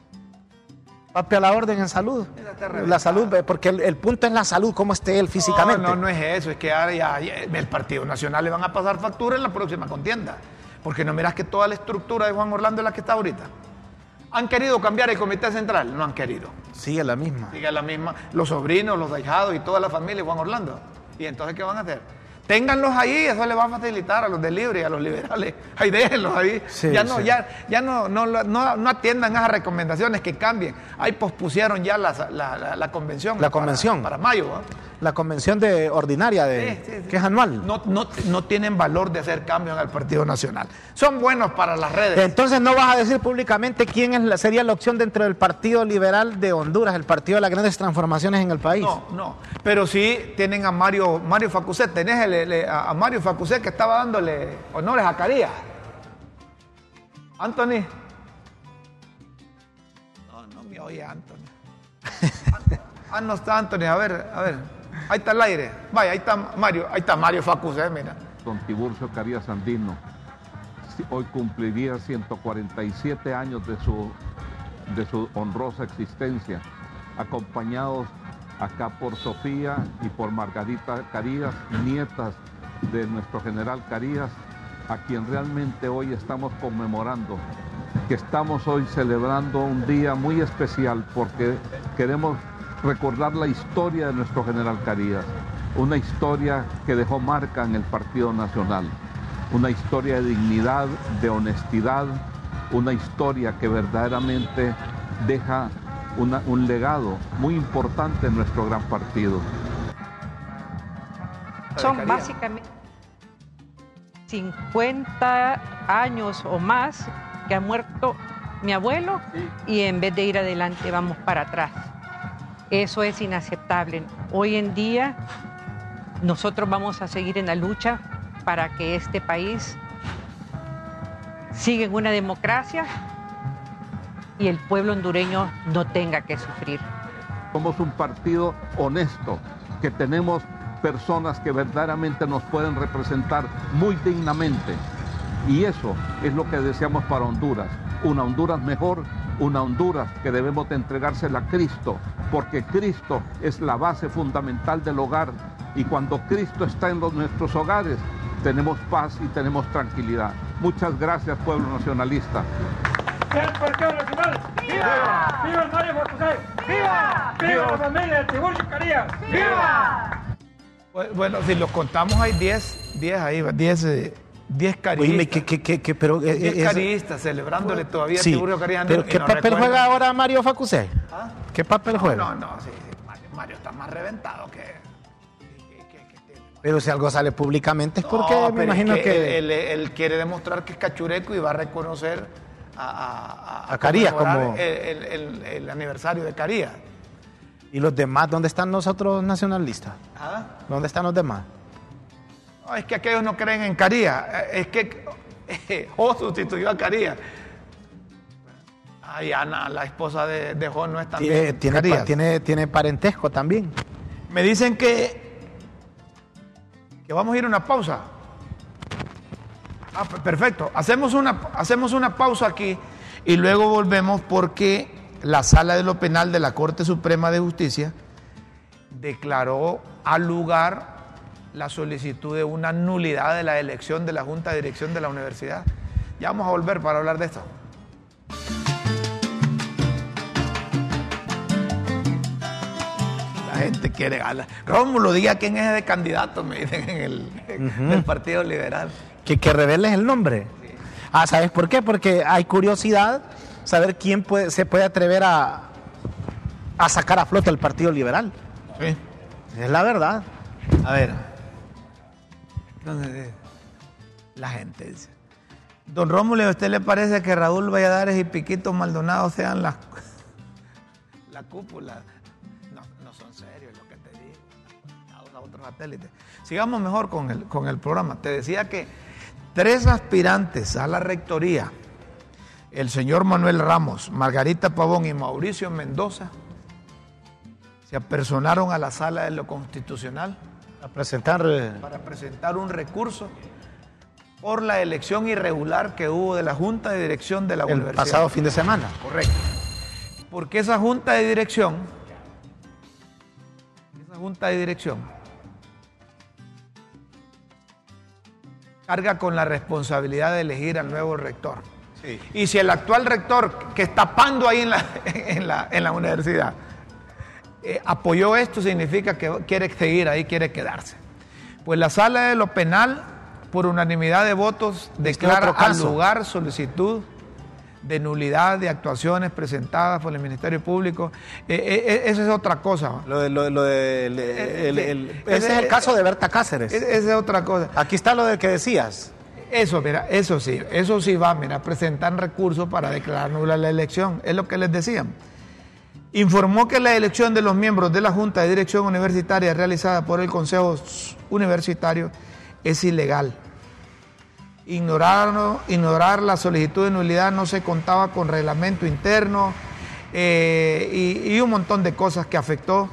Papi a la orden en salud. La salud, porque el, el punto es la salud, cómo esté él físicamente. No, no, no es eso, es que ya, ya, ya el Partido Nacional le van a pasar factura en la próxima contienda. Porque no miras que toda la estructura de Juan Orlando es la que está ahorita. ¿Han querido cambiar el comité central? No han querido. Sigue la misma. Sigue la misma. Los sobrinos, los ahijados y toda la familia de Juan Orlando. ¿Y entonces qué van a hacer? Ténganlos ahí, eso les va a facilitar a los del Libre y a los liberales. Ahí déjenlos ahí. Sí, ya no, sí. ya, ya no, no, no, no atiendan esas recomendaciones que cambien. Ahí pospusieron ya la, la, la, la convención. La convención. Para, para mayo. ¿eh? La convención de ordinaria, de, sí, sí, sí. que es anual. No, no, no tienen valor de hacer cambios en el Partido Nacional. Son buenos para las redes. Entonces no vas a decir públicamente quién es la, sería la opción dentro del Partido Liberal de Honduras, el partido de las grandes transformaciones en el país. No, no. Pero sí tienen a Mario, Mario Facusé. Tenés el, el, a Mario Facusé que estaba dándole honores a Carías. Anthony. No, no me oye Anthony. Ah, no está Anthony. A ver, a ver. Ahí está el aire. Vaya, ahí está Mario, ahí está Mario Facusé, mira. Don Tiburcio Carías Andino, hoy cumpliría ciento cuarenta y siete años de su, de su honrosa existencia, acompañados acá por Sofía y por Margarita Carías, nietas de nuestro general Carías, a quien realmente hoy estamos conmemorando, que estamos hoy celebrando un día muy especial porque queremos recordar la historia de nuestro general Carías, una historia que dejó marca en el Partido Nacional, una historia de dignidad, de honestidad, una historia que verdaderamente deja una, un legado muy importante en nuestro gran partido. Son básicamente cincuenta años o más que ha muerto mi abuelo y en vez de ir adelante vamos para atrás. Eso es inaceptable. Hoy en día nosotros vamos a seguir en la lucha para que este país siga en una democracia y el pueblo hondureño no tenga que sufrir. Somos un partido honesto, que tenemos personas que verdaderamente nos pueden representar muy dignamente. Y eso es lo que deseamos para Honduras. Una Honduras mejor, una Honduras que debemos de entregársela a Cristo, porque Cristo es la base fundamental del hogar. Y cuando Cristo está en los, nuestros hogares, tenemos paz y tenemos tranquilidad. Muchas gracias, pueblo nacionalista. ¡Viva el Partido Nacional! ¡Viva! ¡Viva el Mario Facusé! ¡Viva! ¡Viva la familia de Tiburcio Carías! ¡Viva! Bueno, si los contamos hay diez, diez ahí, diez, diez caristas. Oye, ¿qué, qué, qué, qué, pero, diez es, caristas celebrándole todavía sí, a Tiburcio Carías. Pero ¿qué no papel recuerdo. juega ahora Mario Facusé? ¿Ah? ¿Qué papel no, juega? No, no, sí, sí. Mario, Mario está más reventado que... que, que, que tiene. Pero si algo sale públicamente es porque no, me imagino que... que... Él, él, él quiere demostrar que es cachureco y va a reconocer a... A, a, a Carías como... El, el, el, el aniversario de Carías. ¿Y los demás? ¿Dónde están nosotros nacionalistas? ¿Ah? ¿Dónde están los demás? No, es que aquellos no creen en Carías. Es que eh, O sustituyó a Carías. Ay, Ana, la esposa de, de Jon no es tan Tiene, tiene, pa- tiene, tiene parentesco también. Me dicen que, que vamos a ir a una pausa. Ah, perfecto. Hacemos una, hacemos una pausa aquí y luego volvemos porque la Sala de lo Penal de la Corte Suprema de Justicia declaró al lugar la solicitud de una nulidad de la elección de la Junta de Dirección de la universidad. Ya vamos a volver para hablar de esto. La gente quiere ganar. Rómulo, diga quién es ese candidato, me dicen en el uh-huh. del Partido Liberal. Que, que reveles el nombre. Sí. Ah, ¿sabes por qué? Porque hay curiosidad saber quién puede, se puede atrever a, a sacar a flote el Partido Liberal. Sí. Es la verdad. A ver. Entonces, la gente dice. Don Rómulo, ¿a usted le parece que Raúl Valladares y Piquito Maldonado sean la, la cúpula? No, no son serios lo que te digo. A otros satélites. Sigamos mejor con el, con el programa. Te decía que tres aspirantes a la rectoría, el señor Manuel Ramos, Margarita Pavón y Mauricio Mendoza, se apersonaron a la Sala de lo Constitucional a presentar, para presentar un recurso por la elección irregular que hubo de la Junta de Dirección de la el Universidad. El pasado fin de semana. Correcto. Porque esa Junta de Dirección, esa Junta de Dirección, carga con la responsabilidad de elegir al nuevo rector. Sí. Y si el actual rector, que está pando ahí en la, en la, en la universidad, eh, apoyó esto, significa que quiere seguir ahí, quiere quedarse. Pues la Sala de lo Penal, por unanimidad de votos, declara al lugar solicitud de nulidad de actuaciones presentadas por el Ministerio Público. Eh, eh, esa es otra cosa. Lo de, lo, lo de, el, el, el, ese, ese es el caso de Berta Cáceres. Esa es otra cosa. Aquí está lo de que decías. Eso, mira, eso sí, eso sí va, mira, presentar recursos para declarar nula la elección. Es lo que les decían. Informó que la elección de los miembros de la Junta de Dirección Universitaria realizada por el Consejo Universitario es ilegal. Ignorar, ignorar la solicitud de nulidad, no se contaba con reglamento interno eh, y, y un montón de cosas que afectó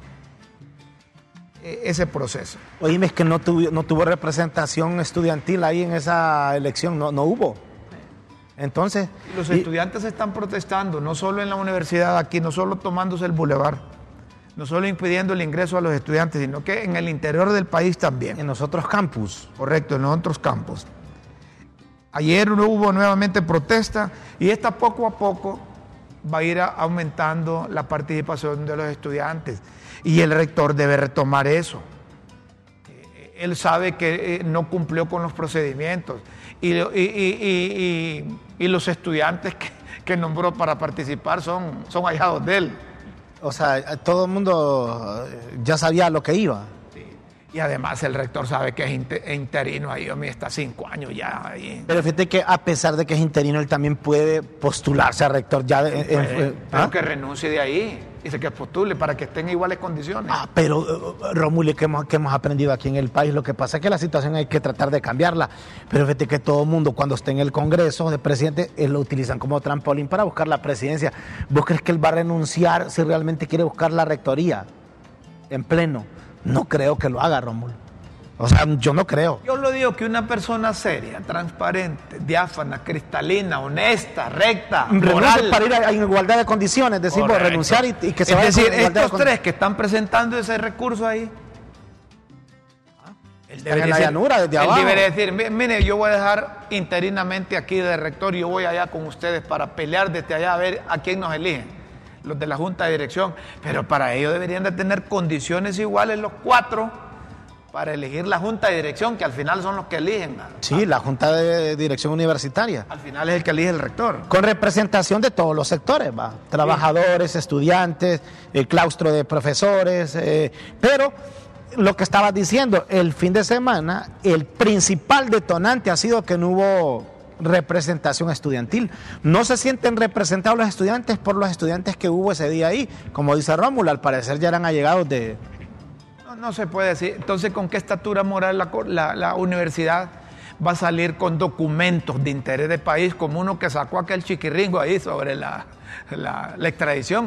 eh, ese proceso. Oíme, es que no tuvo, no tuvo representación estudiantil ahí en esa elección, no, no hubo. Entonces, los y, estudiantes están protestando, no solo en la universidad aquí, no solo tomándose el bulevar, no solo impidiendo el ingreso a los estudiantes, sino que en el interior del país también. En los otros campus. Correcto, en los otros campus. Ayer hubo nuevamente protesta y esta poco a poco va a ir aumentando la participación de los estudiantes y el rector debe retomar eso. Él sabe que no cumplió con los procedimientos y, y, y, y, y los estudiantes que, que nombró para participar son, son ahijados de él. O sea, todo el mundo ya sabía lo que iba. Sí. Y además el rector sabe que es interino ahí, a mí está cinco años ya ahí. Pero fíjate que a pesar de que es interino, él también puede postularse a rector ya. De, sí, en, puede, en, pero ¿ah? que renuncie de ahí. Dice que postule para que estén en iguales condiciones. Ah, pero, uh, Rómulo, que hemos, que hemos aprendido aquí en el país, lo que pasa es que la situación hay que tratar de cambiarla. Pero fíjate que todo el mundo, cuando esté en el Congreso de presidente, él lo utilizan como trampolín para buscar la presidencia. ¿Vos crees que él va a renunciar si realmente quiere buscar la rectoría en pleno? No creo que lo haga, Rómulo. O sea, yo no creo. Yo lo digo que una persona seria, transparente, diáfana, cristalina, honesta, recta, moral, para ir a, a igualdad de condiciones, decir, vos, renunciar y, y que se es vaya. Es decir, estos de tres que están presentando ese recurso ahí, él debería en la decir, llanura, desde él abajo. debería decir, mire, yo voy a dejar interinamente aquí de rector, yo voy allá con ustedes para pelear desde allá a ver a quién nos eligen, los de la Junta de Dirección, pero para ello deberían de tener condiciones iguales los cuatro para elegir la Junta de Dirección, que al final son los que eligen. Sí, la Junta de Dirección Universitaria. Al final es el que elige el rector. Con representación de todos los sectores, va. Trabajadores, sí. Estudiantes, el claustro de profesores, eh, pero lo que estabas diciendo, el fin de semana, el principal detonante ha sido que no hubo representación estudiantil. No se sienten representados los estudiantes por los estudiantes que hubo ese día ahí. Como dice Rómulo, al parecer ya eran allegados de... No, no se puede decir. Entonces, ¿con qué estatura moral la, la, la universidad va a salir con documentos de interés del país, como uno que sacó aquel chiquirringo ahí sobre la, la, la extradición.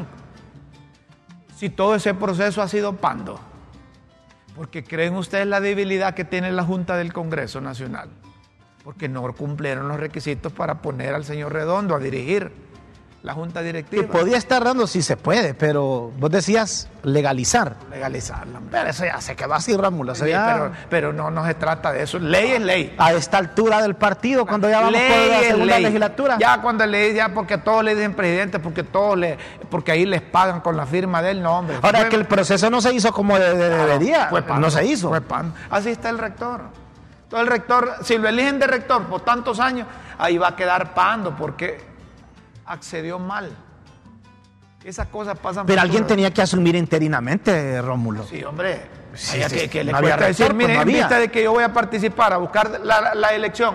Si todo ese proceso ha sido pando, porque creen ustedes la debilidad que tiene la Junta del Congreso Nacional, porque no cumplieron los requisitos para poner al señor Redondo a dirigir la Junta Directiva. Que podía estar dando, sí se puede, pero vos decías legalizar. Legalizarla. Pero eso ya se quedó así, Rómulo. Sí, ya... pero, pero no, no se trata de eso. Ley es ley. A esta altura del partido, cuando ya vamos ley por la segunda ley. legislatura. Ya cuando le ya porque todos le dicen presidente, porque todos le, porque ahí les pagan con la firma del nombre. Ahora fue, que el proceso no se hizo como de, de, debería, fue pan, no se hizo. Fue pan. Así está el rector. Todo el rector, si lo eligen de rector por tantos años, ahí va a quedar pando, porque accedió mal. Esas cosas pasan. Pero alguien tenía que asumir interinamente, Rómulo. Sí, hombre. Sí, que, sí, que le no cuesta había decir, rector, mire, pues no en había. vista de que yo voy a participar a buscar la, la elección,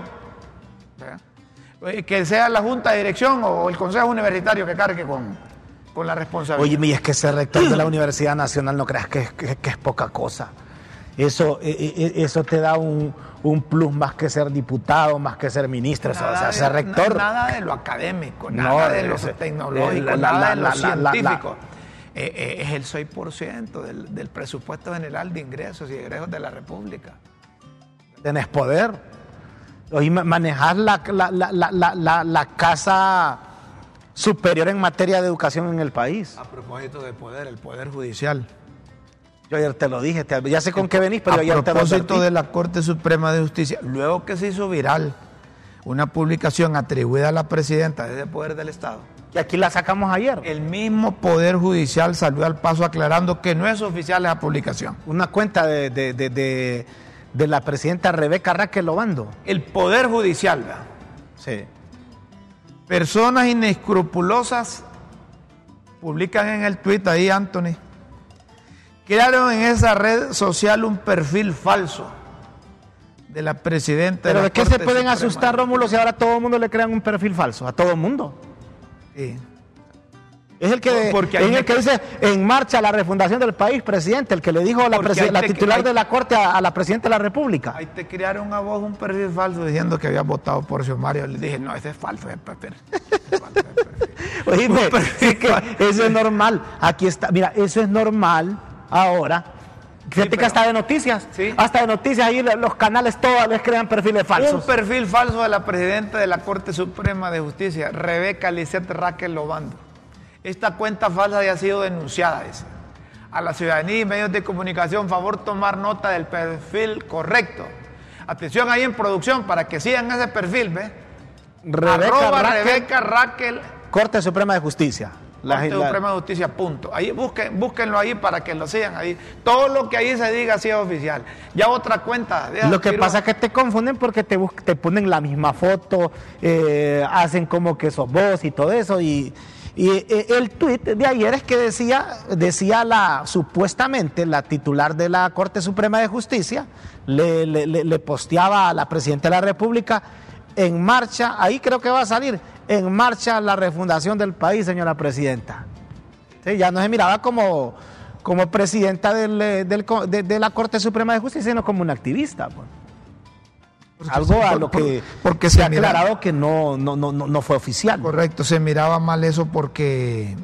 ¿verdad? Que sea la Junta de Dirección o el Consejo Universitario que cargue con, con la responsabilidad. Oye, y es que ser rector de la Universidad Nacional no creas que, que, que es poca cosa. Eso, eh, eso te da un, un plus más que ser diputado, más que ser ministro, Nada o sea, de, ser rector. Nada de lo académico, No, nada de lo ese- tecnológico, la- la- nada de lo la- la- la- científico. Eh, eh, es el seis por ciento del, del presupuesto general de ingresos y egresos de la República. Tenés poder. Hoy manejar la, la, la, la, la, la, la casa superior en materia de educación en el país. A propósito de poder, el Poder Judicial. Yo ayer te lo dije, te- ya sé con qué venís, pero a ayer te lo propósito advertí. de la Corte Suprema de Justicia, luego que se hizo viral una publicación atribuida a la presidenta desde el Poder del Estado, Y aquí la sacamos ayer. el mismo Poder Judicial salió al paso aclarando que no es oficial esa publicación. Una cuenta de, de, de, de, de la presidenta Rebeca Raquel Obando. El Poder Judicial, ¿verdad? Sí. Personas inescrupulosas publican en el tuit ahí, Anthony, crearon en esa red social un perfil falso de la presidenta. Pero de, la ¿de qué se Corte pueden Suprema. asustar, Rómulo, si ahora a todo el mundo le crean un perfil falso? A todo el mundo. Sí. Es el que, Porque es hay el que dice en marcha la refundación del país, presidente, el que le dijo a la, Porque presi- hay la te- titular hay- de la Corte a, a la presidenta de la República. Ahí te crearon a vos un perfil falso diciendo que habías votado por Xiomara. Le dije, no, ese es falso, ese perfil. Ese es falso, ese perfil. Oíme, Un perfil es que falso. eso es normal. Aquí está, mira, eso es normal ahora. Fíjate que pero- hasta de noticias, Sí. hasta de noticias ahí los canales todos les crean perfiles Un falsos. perfil falso de la presidenta de la Corte Suprema de Justicia, Rebeca Lisette Raquel Obando. Esta cuenta falsa ya ha sido denunciada, dice. A la ciudadanía y medios de comunicación, favor tomar nota del perfil correcto. Atención ahí en producción para que sigan ese perfil, ¿ve? Rebeca Arroba Raquel, Rebeca Raquel, Corte Suprema de Justicia. La- Corte la- Suprema de Justicia, punto. Ahí busquen, búsquenlo ahí para que lo sigan ahí. Todo lo que ahí se diga sí es oficial. Ya otra cuenta. deja, Lo que tiro- pasa es que te confunden porque te, bus- te ponen la misma foto, eh, hacen como que sos vos y todo eso. Y, y, eh, el tuit de ayer es que decía, decía la supuestamente la titular de la Corte Suprema de Justicia, le, le, le- le posteaba a la Presidenta de la República, en marcha, ahí creo que va a salir, en marcha la refundación del país, señora Presidenta. Sí, ya no se miraba como, como presidenta del, eh, del co- de, de la Corte Suprema de Justicia, sino como una activista. Pues. Algo a lo que porque se se ha mira- aclarado que no, no, no, no no fue oficial. Correcto, se miraba mal eso porque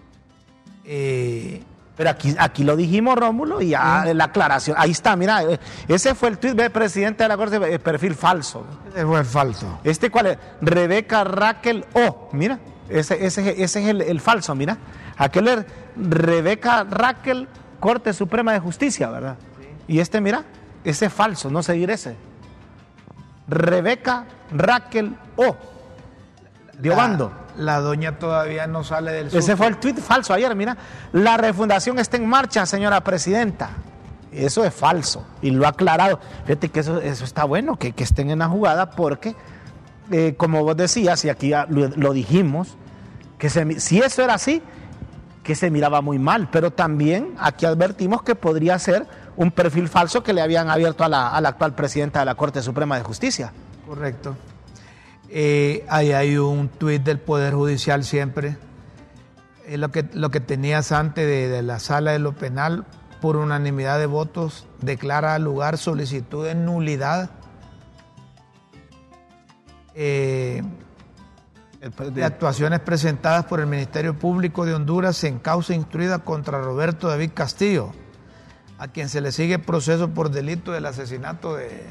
eh, Pero aquí, aquí lo dijimos, Rómulo, y ya la aclaración. Ahí está, mira, eh, ese fue el tuit del presidente de la Corte, eh, perfil falso. ese fue falso. ¿Este cuál es? Rebeca Raquel O. Mira, ese, ese, ese es el, el falso, mira. Aquel es Rebeca Raquel, Corte Suprema de Justicia, ¿verdad? Y este, mira, ese es falso, no seguir ese. Rebeca Raquel O. De Obando. La, la doña todavía no sale del Ese susto. fue el tuit falso ayer, mira. La refundación está en marcha, señora Presidenta. Eso es falso y lo ha aclarado. Fíjate que eso, eso está bueno, que, que estén en la jugada porque, eh, como vos decías, y aquí ya lo, lo dijimos, que se, mi- si eso era así, que se miraba muy mal, pero también aquí advertimos que podría ser un perfil falso que le habían abierto a la, a la actual presidenta de la Corte Suprema de Justicia. Correcto. Eh, ahí hay un tuit del Poder Judicial siempre. Es lo que, lo que tenías antes de, de la Sala de lo Penal, por unanimidad de votos, declara al lugar solicitud de nulidad Eh, de actuaciones presentadas por el Ministerio Público de Honduras en causa instruida contra Roberto David Castillo, a quien se le sigue proceso por delito del asesinato de,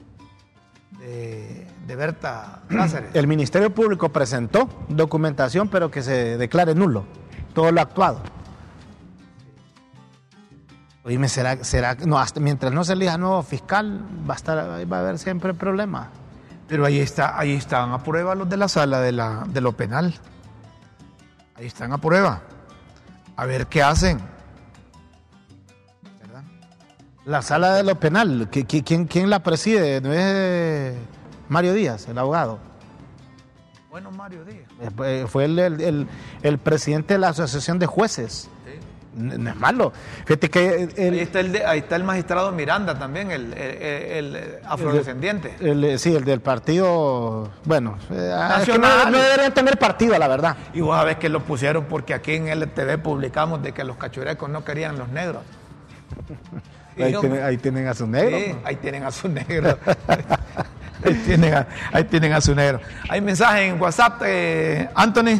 de, de Berta Cáceres. El Ministerio Público presentó documentación, pero que se declare nulo todo lo actuado. Oíme, será, será, no, hasta mientras no se elija nuevo fiscal, va a estar, va a haber siempre problemas. Pero ahí está, ahí están a prueba los de la sala de, la, de lo penal. Ahí están a prueba. A ver qué hacen. ¿Verdad? La sala de lo penal, ¿quién, quién la preside? ¿No es Mario Díaz, el abogado? Bueno, Mario Díaz. Fue el, el, el, el presidente de la Asociación de Jueces. No es malo. Fíjate que el, ahí, está el de, ahí está el magistrado Miranda también, el, el, el afrodescendiente. El, el, sí, el del partido, bueno, es que no, no deberían tener partido, la verdad. Y vos sabés que lo pusieron porque aquí en L T V publicamos de que los cachurecos no querían los negros. Ahí, yo, tienen, ahí tienen a su negro. Sí, ahí tienen a su negro. ahí, tienen a, ahí tienen a su negro. Hay mensaje en WhatsApp, eh, Anthony.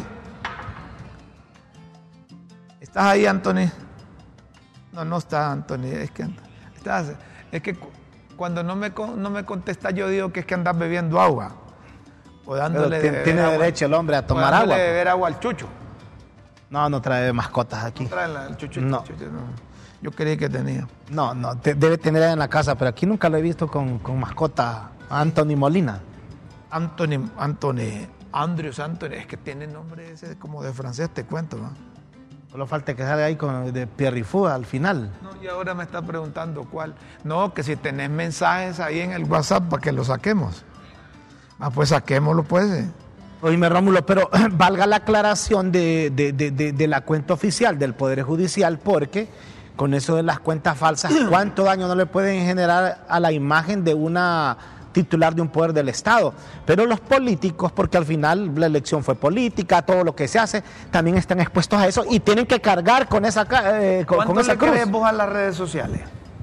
¿Estás ahí, Anthony? No, no está, Anthony. Es que, estás, es que cuando no me, no me contestas, yo digo que es que andas bebiendo agua. O dándole Pero tiene agua, derecho el hombre a tomar o dándole agua. de beber agua al chucho. No, no trae mascotas aquí. No trae la, el chucho, no. chucho, no. Yo creí que tenía. No, no, te, debe tener en la casa, pero aquí nunca lo he visto con, con mascota. Anthony Molina. Anthony, Anthony, Andrews Anthony. Es que tiene nombre ese como de francés, te cuento, ¿no? Solo falta que salga ahí con de Pierre Rifou al final. No, y ahora me está preguntando cuál. No, que si tenés mensajes ahí en el WhatsApp para que los saquemos. Ah, pues saquémoslo, pues. Oíme, Rómulo, pero valga la aclaración de, de, de, de, de la cuenta oficial del Poder Judicial, porque con eso de las cuentas falsas, ¿cuánto daño no le pueden generar a la imagen de una titular de un poder del Estado? Pero los políticos, porque al final la elección fue política, todo lo que se hace, también están expuestos a eso y tienen que cargar con esa, eh, con, ¿Cuánto con esa le cruz. crees vos a las redes sociales?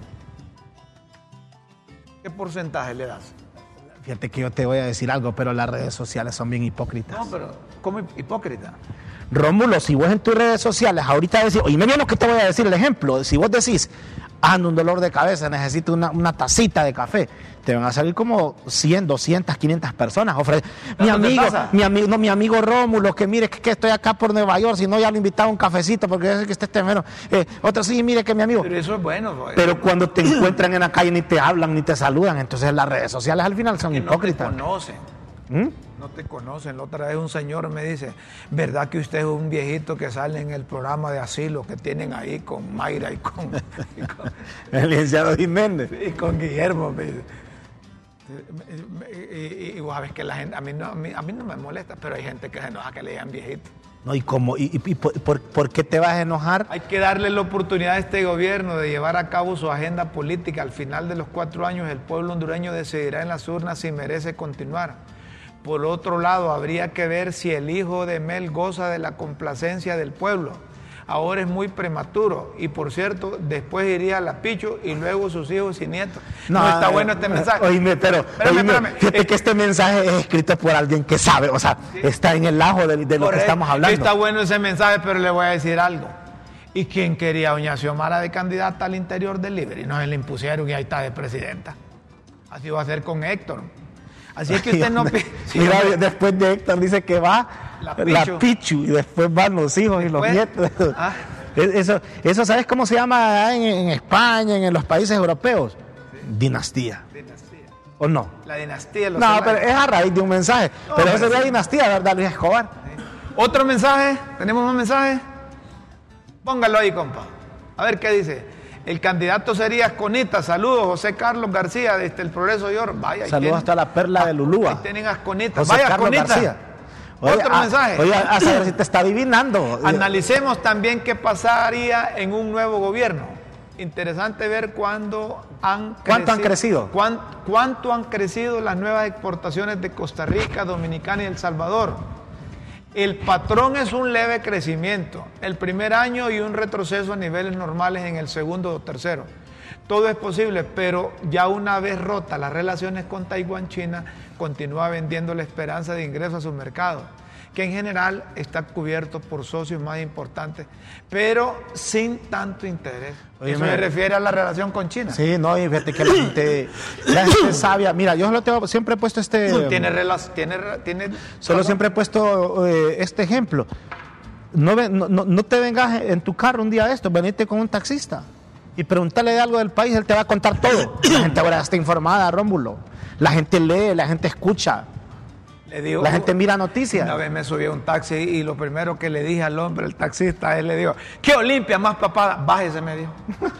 ¿Qué porcentaje le das? Fíjate que yo te voy a decir algo, pero las redes sociales son bien hipócritas. No, pero ¿cómo hipócrita? Rómulo, si vos en tus redes sociales ahorita decís, oye, menos que te voy a decir el ejemplo, si vos decís, ando un dolor de cabeza, necesito una, una tacita de café, te van a salir como cien, doscientas, quinientas personas. Ofre... Mi amigo, mi amigo, no, mi amigo Rómulo, que mire que, que estoy acá por Nueva York, si no ya le invitaba un cafecito porque yo sé que usted esté menos. Eh, otro sí, mire que mi amigo. Pero eso es bueno. Pues. Pero cuando te encuentran en la calle ni te hablan ni te saludan, entonces las redes sociales al final son hipócritas. No te conocen. ¿Mm? No te conocen. La otra vez un señor me dice, ¿verdad que usted es un viejito que sale en el programa de asilo que tienen ahí con Mayra y con... y con el licenciado Jiménez. Y con Guillermo. Me dice. Y, y, y vos sabés que la gente, a mí, no, a, mí, a mí no me molesta, pero hay gente que se enoja que le digan viejito. No, ¿y cómo? ¿Y, y, y por, por, por qué te vas a enojar? Hay que darle la oportunidad a este gobierno de llevar a cabo su agenda política. Al final de los cuatro años, el pueblo hondureño decidirá en las urnas si merece continuar. Por otro lado, habría que ver si el hijo de Mel goza de la complacencia del pueblo. Ahora es muy prematuro y, por cierto, después iría a la Pichu y luego sus hijos y nietos. No, no está eh, bueno este mensaje. Oíme, pero espérame, oíme, espérame. Fíjate eh, que este mensaje es escrito por alguien que sabe, o sea, sí, está en el ajo de, de lo que estamos hablando. Está bueno ese mensaje, pero le voy a decir algo. ¿Y quién quería a doña Xiomara de candidata al interior del Libre? No se le impusieron y ahí está de presidenta. Así va a ser con Héctor. Así es que usted no... Sí, mira, hombre. Después de Héctor dice que va la Pichu, la Pichu y después van los hijos y después, los nietos. ¿Ah? Eso, eso, ¿sabes cómo se llama en, en España, en los países europeos? Sí. Dinastía. Dinastía. ¿O no? La dinastía. Los no, hermanos. Pero es a raíz de un mensaje. No, pero eso es la sí. dinastía, ¿verdad, Luis Escobar? Sí. ¿Otro mensaje? ¿Tenemos más mensajes? Póngalo ahí, compa. A ver qué dice. El candidato sería Asconita. Saludos, José Carlos García, desde el Progreso York. Vaya, saludos hasta la Perla de Lulúa. Ahí tienen Asconita. José Vaya, Carlos Asconita. García. Oye, Otro a, mensaje. Oye, a saber si te está adivinando. Analicemos también qué pasaría en un nuevo gobierno. Interesante ver cuándo han crecido, ¿Cuánto han crecido? Cuán, ¿Cuánto han crecido las nuevas exportaciones de Costa Rica, Dominicana y El Salvador? El patrón es un leve crecimiento el primer año y un retroceso a niveles normales en el segundo o tercero. Todo es posible, pero ya una vez rotas las relaciones con Taiwán, China continúa vendiendo la esperanza de ingreso a su mercado, que en general está cubierto por socios más importantes, pero sin tanto interés. Oye, Eso me... se refiere a la relación con China. Sí, no, y fíjate que la gente, la gente sabia. Mira, yo solo tengo, siempre he puesto este... Tiene relación, tiene, tiene... Solo siempre he puesto eh, este ejemplo. No, no, no te vengas en tu carro un día de esto, venite con un taxista y preguntarle algo del país, él te va a contar todo. La gente ahora está informada, Rómulo. La gente lee, la gente escucha. Le digo, la gente mira noticias. Una vez me subí a un taxi y lo primero que le dije al hombre, el taxista, él le dijo, ¿qué Olimpia más papada? Bájese, me dijo.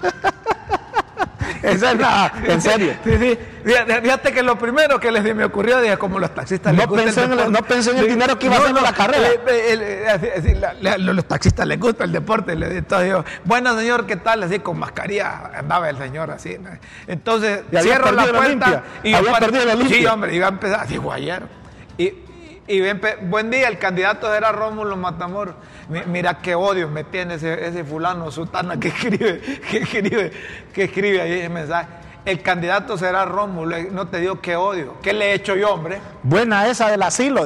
Esa es la, en serio. Sí, sí. Fíjate que lo primero que les me ocurrió, dije, como los taxistas no les gusta pensé el en el, No pensé en el dinero que iba no, a hacer no, la carrera. El, el, el, la, la, los taxistas les gusta el deporte. Entonces digo, bueno, señor, ¿qué tal? Así con mascarilla andaba el señor así. Entonces cierro la puerta y había perdido la Sí, hombre, iba a empezar. Digo, ayer. Y, y buen día, el candidato era Rómulo Matamoros. Mira qué odio me tiene ese, ese fulano sutana que escribe, que escribe, que escribe ahí ese mensaje. El candidato será Rómulo, no te digo qué odio. ¿Qué le he hecho yo, hombre? Buena esa del asilo.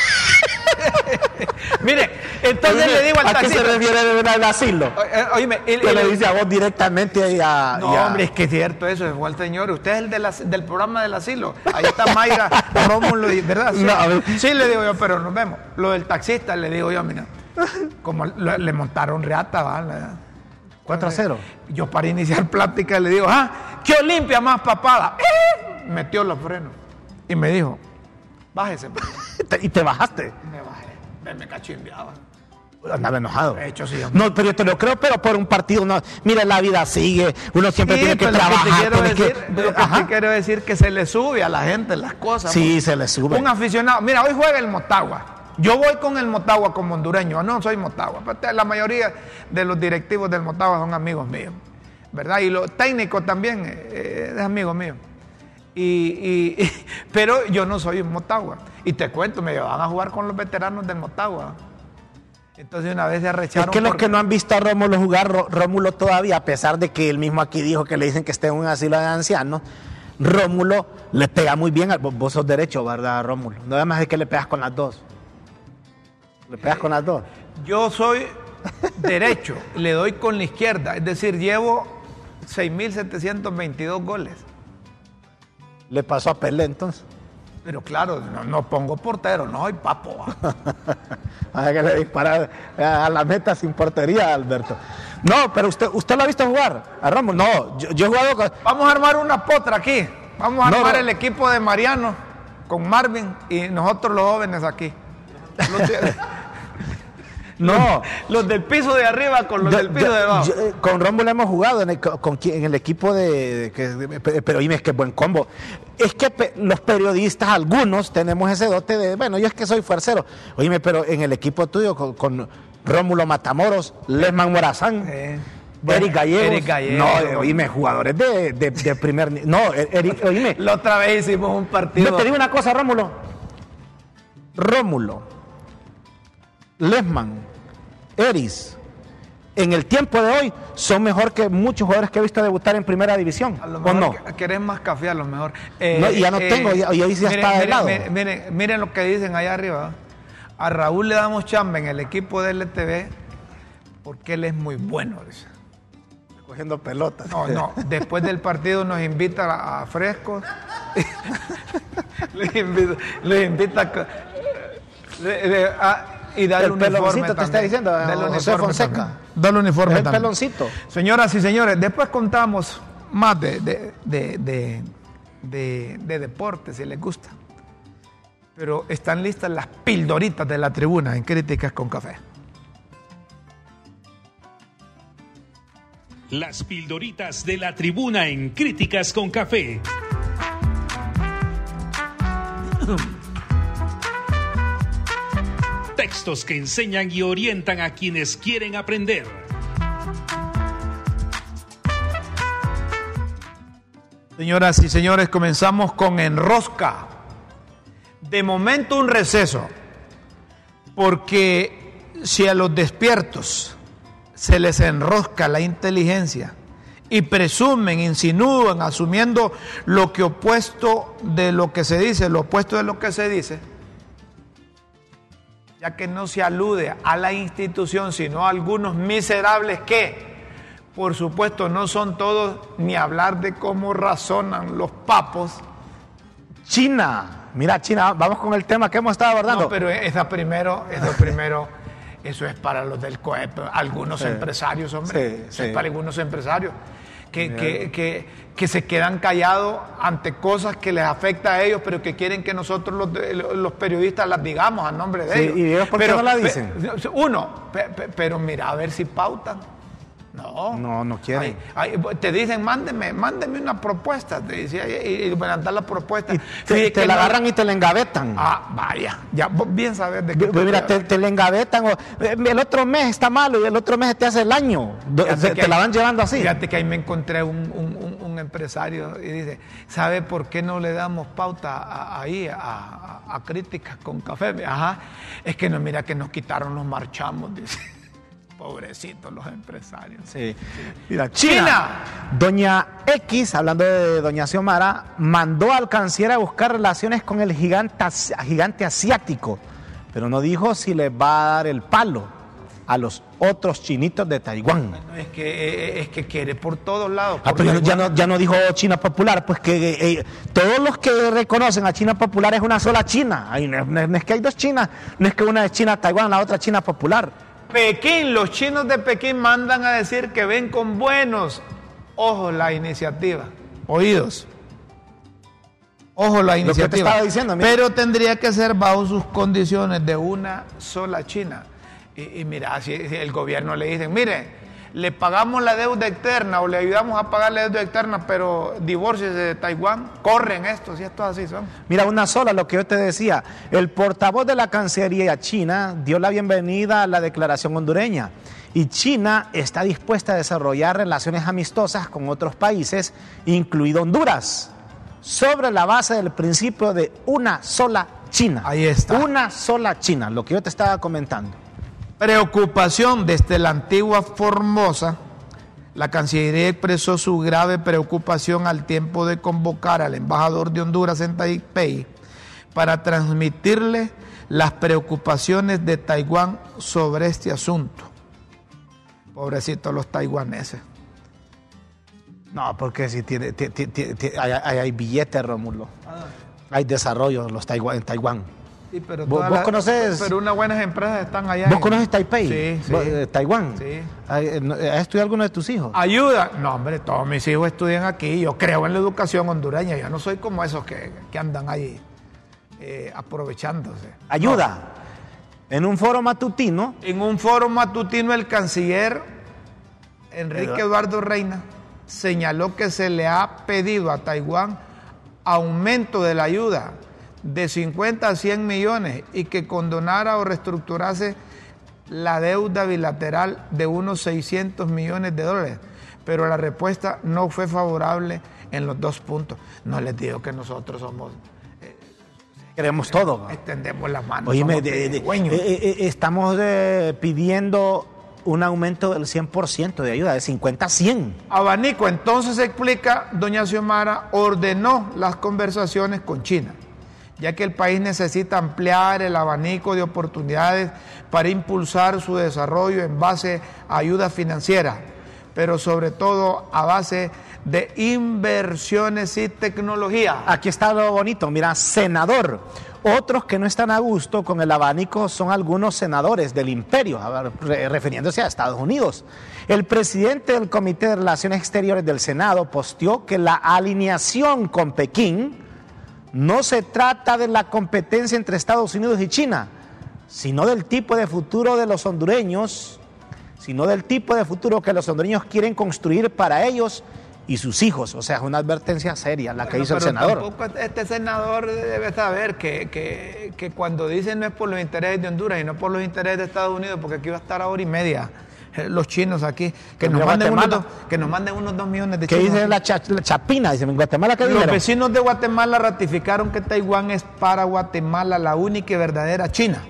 Mire, entonces Oye, le digo al ¿a taxista? qué se refiere de del asilo? Oíme, él, que él, le dice a vos directamente y a... No, y a... hombre, es que es cierto eso, es igual, señor. Usted es el de la, del programa del asilo. Ahí está Mayra, Rómulo, ¿verdad? Sí, no, sí, le digo yo, pero nos vemos. Lo del taxista, le digo yo, mira, como le, le montaron reata, ¿vale? cuatro a cero. Yo para iniciar plática le digo, ah, ¿qué Olimpia más papada? ¡Eh! Metió los frenos y me dijo, bájese. ¿Y te bajaste? Me bajé, me cachimbeaba. Andaba enojado. De hecho, sí, no, pero yo te lo creo, pero por un partido no. Mire, la vida sigue, uno siempre sí, tiene que trabajar. Lo que te quiero decir, que, lo que te quiero decir que se le sube a la gente las cosas. Sí, pues, se le sube. Un aficionado, mira, hoy juega el Motagua. Yo voy con el Motagua como hondureño, no soy Motagua. La mayoría de los directivos del Motagua son amigos míos, ¿verdad? Y los técnicos también eh, es amigo mío. Y, y, y, pero yo no soy un Motagua. Y te cuento, me llevaban a jugar con los veteranos del Motagua. Entonces una vez se arrecharon. Es que los porque... que no han visto a Rómulo jugar, Rómulo todavía, a pesar de que él mismo aquí dijo que le dicen que esté en un asilo de ancianos, Rómulo le pega muy bien. Vos sos derecho, ¿verdad, Rómulo? No además es que le pegas con las dos. ¿Le pegas con las dos? Yo soy derecho, le doy con la izquierda, es decir, llevo seis mil setecientos veintidós goles. ¿Le pasó a Pelé entonces? Pero claro, no, no pongo portero, no soy papo. Hay que le disparar a la meta sin portería, Alberto. No, pero usted usted lo ha visto jugar a Rómulo. No, yo, yo he jugado con... Vamos a armar una potra aquí. Vamos a no, armar no. el equipo de Mariano con Marvin y nosotros los jóvenes aquí. Los de... No, los del piso de arriba con los yo, del piso yo, de abajo. Yo, con Rómulo hemos jugado en el, con, en el equipo de, de, de pero oíme, es que buen combo. Es que pe, los periodistas, algunos, tenemos ese dote de, bueno, yo es que soy fuercero. Oíme, pero en el equipo tuyo, con, con Rómulo Matamoros, Lesman Morazán, eh, bueno, Eric Gallegos. Eric Gallegos. No, oíme, jugadores de, de, de primer nivel. No, Eric, oíme. La otra vez hicimos un partido. Me te digo una cosa, Rómulo. Rómulo, Lesman, Eris, en el tiempo de hoy son mejor que muchos jugadores que he visto debutar en primera división. A lo ¿o mejor no? Querés más café a lo mejor. Eh, no, ya no eh, tengo, ya, ya hice miren, hasta de miren, lado. Miren, miren, miren lo que dicen allá arriba. A Raúl le damos chamba en el equipo de L T V porque él es muy bueno. Dice. Cogiendo pelotas. No, no. Después del partido nos invita a, a frescos. les invita, les invita a, le, le, a y dale el uniforme peloncito también. te está diciendo, dale José Fonseca. También. Dale uniforme el también. peloncito. Señoras y señores, después contamos más de, de, de, de, de, de deporte, si les gusta. Pero están listas las pildoritas de la tribuna en Críticas con Café. Las pildoritas de la tribuna en Críticas con Café. Textos que enseñan y orientan a quienes quieren aprender. Señoras y señores, comenzamos con Enrosca. De momento un receso, porque si a los despiertos se les enrosca la inteligencia y presumen, insinúan, asumiendo lo que opuesto de lo que se dice, lo opuesto de lo que se dice, ya que no se alude a la institución, sino a algunos miserables que, por supuesto, no son todos, ni hablar de cómo razonan los papos. China, mira China, vamos con el tema que hemos estado abordando. No, pero esa primero, eso primero, eso es para los del C O E P, algunos sí. empresarios, hombre, sí, sí. es para algunos empresarios que, que, que, que se quedan callados ante cosas que les afecta a ellos, pero que quieren que nosotros los, los periodistas las digamos a nombre de sí, ellos. ¿Y ellos por pero, qué no la dicen? Uno, pero mira, a ver si pautan. No, no, no quieren. Ay, ay, te dicen, mándeme, mándeme una propuesta, te decía, y, y van a dar la propuesta. Y te, te la no... agarran y te la engavetan. Ah, vaya, ya vos bien sabes de qué. Te mira, te, te la engavetan, o, el otro mes está malo y el otro mes te hace el año. Te, te hay, la van llevando así. Fíjate que ahí me encontré un, un, un, un empresario y dice, ¿sabe por qué no le damos pauta a, a, ahí a, a, a críticas con café? Ajá, es que no, mira que nos quitaron los marchamos, dice. Pobrecitos los empresarios. Sí. Mira, China, China. Doña X, hablando de doña Xiomara, mandó al canciller a buscar relaciones con el gigante, gigante asiático, pero no dijo si les va a dar el palo a los otros chinitos de Taiwán. Bueno, es que es que quiere por todos lados. Por ah, pero ya no, ya no dijo China Popular, pues que eh, todos los que reconocen a China Popular es una sola China. Ay, no, no es que hay dos Chinas, no es que una es China Taiwán, la otra China Popular. Pekín, los chinos de Pekín mandan a decir que ven con buenos ojos la iniciativa. Oídos. Ojo la iniciativa. Lo que te estaba diciendo, mira. Pero tendría que ser bajo sus condiciones de una sola China. Y, y mira, si, si el gobierno le dicen, mire, le pagamos la deuda externa o le ayudamos a pagar la deuda externa, pero divórciese de Taiwán, corren estos y estos así son. Mira, una sola, lo que yo te decía, el portavoz de la Cancillería china dio la bienvenida a la declaración hondureña y China está dispuesta a desarrollar relaciones amistosas con otros países, incluido Honduras, sobre la base del principio de una sola China. Ahí está. Una sola China, lo que yo te estaba comentando. Preocupación desde la antigua Formosa. La Cancillería expresó su grave preocupación al tiempo de convocar al embajador de Honduras en Taipei para transmitirle las preocupaciones de Taiwán sobre este asunto. Pobrecitos los taiwaneses. No, porque si tiene, tiene, tiene, tiene hay, hay, hay billetes, Rómulo. Ah. Hay desarrollo en, los Taiwán, en Taiwán. Sí, pero ¿Vos, vos la, conoces? Pero unas buenas empresas están allá. ¿Vos en, conoces Taipei? Sí, sí. ¿Vos, eh, Taiwán. Sí. ¿Has estudiado alguno de tus hijos? Ayuda. No, hombre, todos mis hijos estudian aquí. Yo creo en la educación hondureña. Yo no soy como esos que, que andan ahí eh, aprovechándose. Ayuda. No. En un foro matutino. En un foro matutino el canciller Enrique Eduardo Reina señaló que se le ha pedido a Taiwán aumento de la ayuda de cincuenta a cien millones y que condonara o reestructurase la deuda bilateral de unos seiscientos millones de dólares. Pero la respuesta no fue favorable en los dos puntos. No les digo que nosotros somos... Eh, Queremos todo. Extendemos las manos. Oíme, de, de, eh, eh, estamos eh, pidiendo un aumento del cien por ciento de ayuda, de cincuenta a cien. Abanico, entonces explica, doña Xiomara, ordenó las conversaciones con China, ya que el país necesita ampliar el abanico de oportunidades para impulsar su desarrollo en base a ayuda financiera, pero sobre todo a base de inversiones y tecnología. Aquí está lo bonito, mira, senador. Otros que no están a gusto con el abanico son algunos senadores del imperio, refiriéndose a Estados Unidos. El presidente del Comité de Relaciones Exteriores del Senado posteó que la alineación con Pekín no se trata de la competencia entre Estados Unidos y China, sino del tipo de futuro de los hondureños, sino del tipo de futuro que los hondureños quieren construir para ellos y sus hijos. O sea, es una advertencia seria la que bueno, hizo el senador. Tampoco este senador debe saber que, que, que cuando dicen no es por los intereses de Honduras y no por los intereses de Estados Unidos, porque aquí va a estar a hora y media los chinos aquí, que nos, manden unos dos, que nos manden unos dos millones de chinos. ¿Qué dice la, cha, la Chapina? Dice, ¿en Guatemala qué dijeron? Los vecinos de Guatemala ratificaron que Taiwán es para Guatemala la única y verdadera China.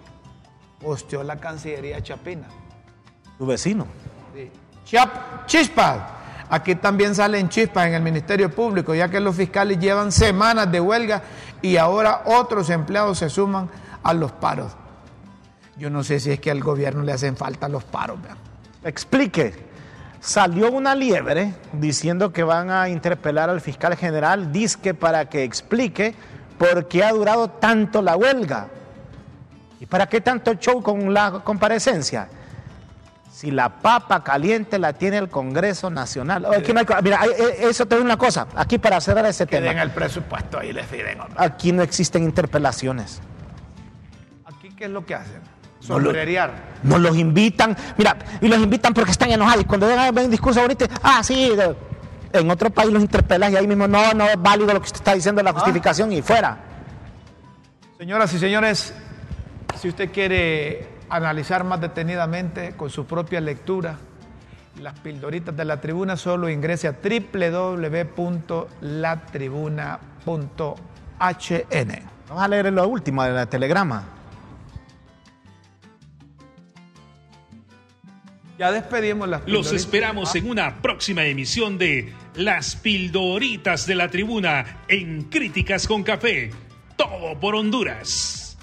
Posteó la Cancillería Chapina. ¿Tu vecino? Sí. Chap, Chispas. Aquí también salen chispas en el Ministerio Público, ya que los fiscales llevan semanas de huelga y ahora otros empleados se suman a los paros. Yo no sé si es que al gobierno le hacen falta los paros. ¿Verdad? Explique. Salió una liebre diciendo que van a interpelar al fiscal general, dizque para que explique por qué ha durado tanto la huelga. ¿Y para qué tanto show con la comparecencia? Si la papa caliente la tiene el Congreso Nacional. Aquí no hay, mira, eso te digo una cosa, aquí para cerrar ese que tema. den el presupuesto ahí les piden. Aquí no existen interpelaciones. ¿Aquí qué es lo que hacen? Sombrerear. Nos los invitan, mira, y los invitan porque están enojados. Y cuando ven, ven un discurso bonito, ah, sí, de, en otro país los interpelas y ahí mismo no, no es válido lo que usted está diciendo, la justificación, ah. y fuera. Señoras y señores, si usted quiere analizar más detenidamente con su propia lectura las pildoritas de la tribuna, solo ingrese a doble u doble u doble u punto la tribuna punto h n. Vamos a leer lo último de la telegrama. Ya despedimos las pildoritas. Los esperamos ah. en una próxima emisión de Las Pildoritas de la Tribuna en Críticas con Café. Todo por Honduras.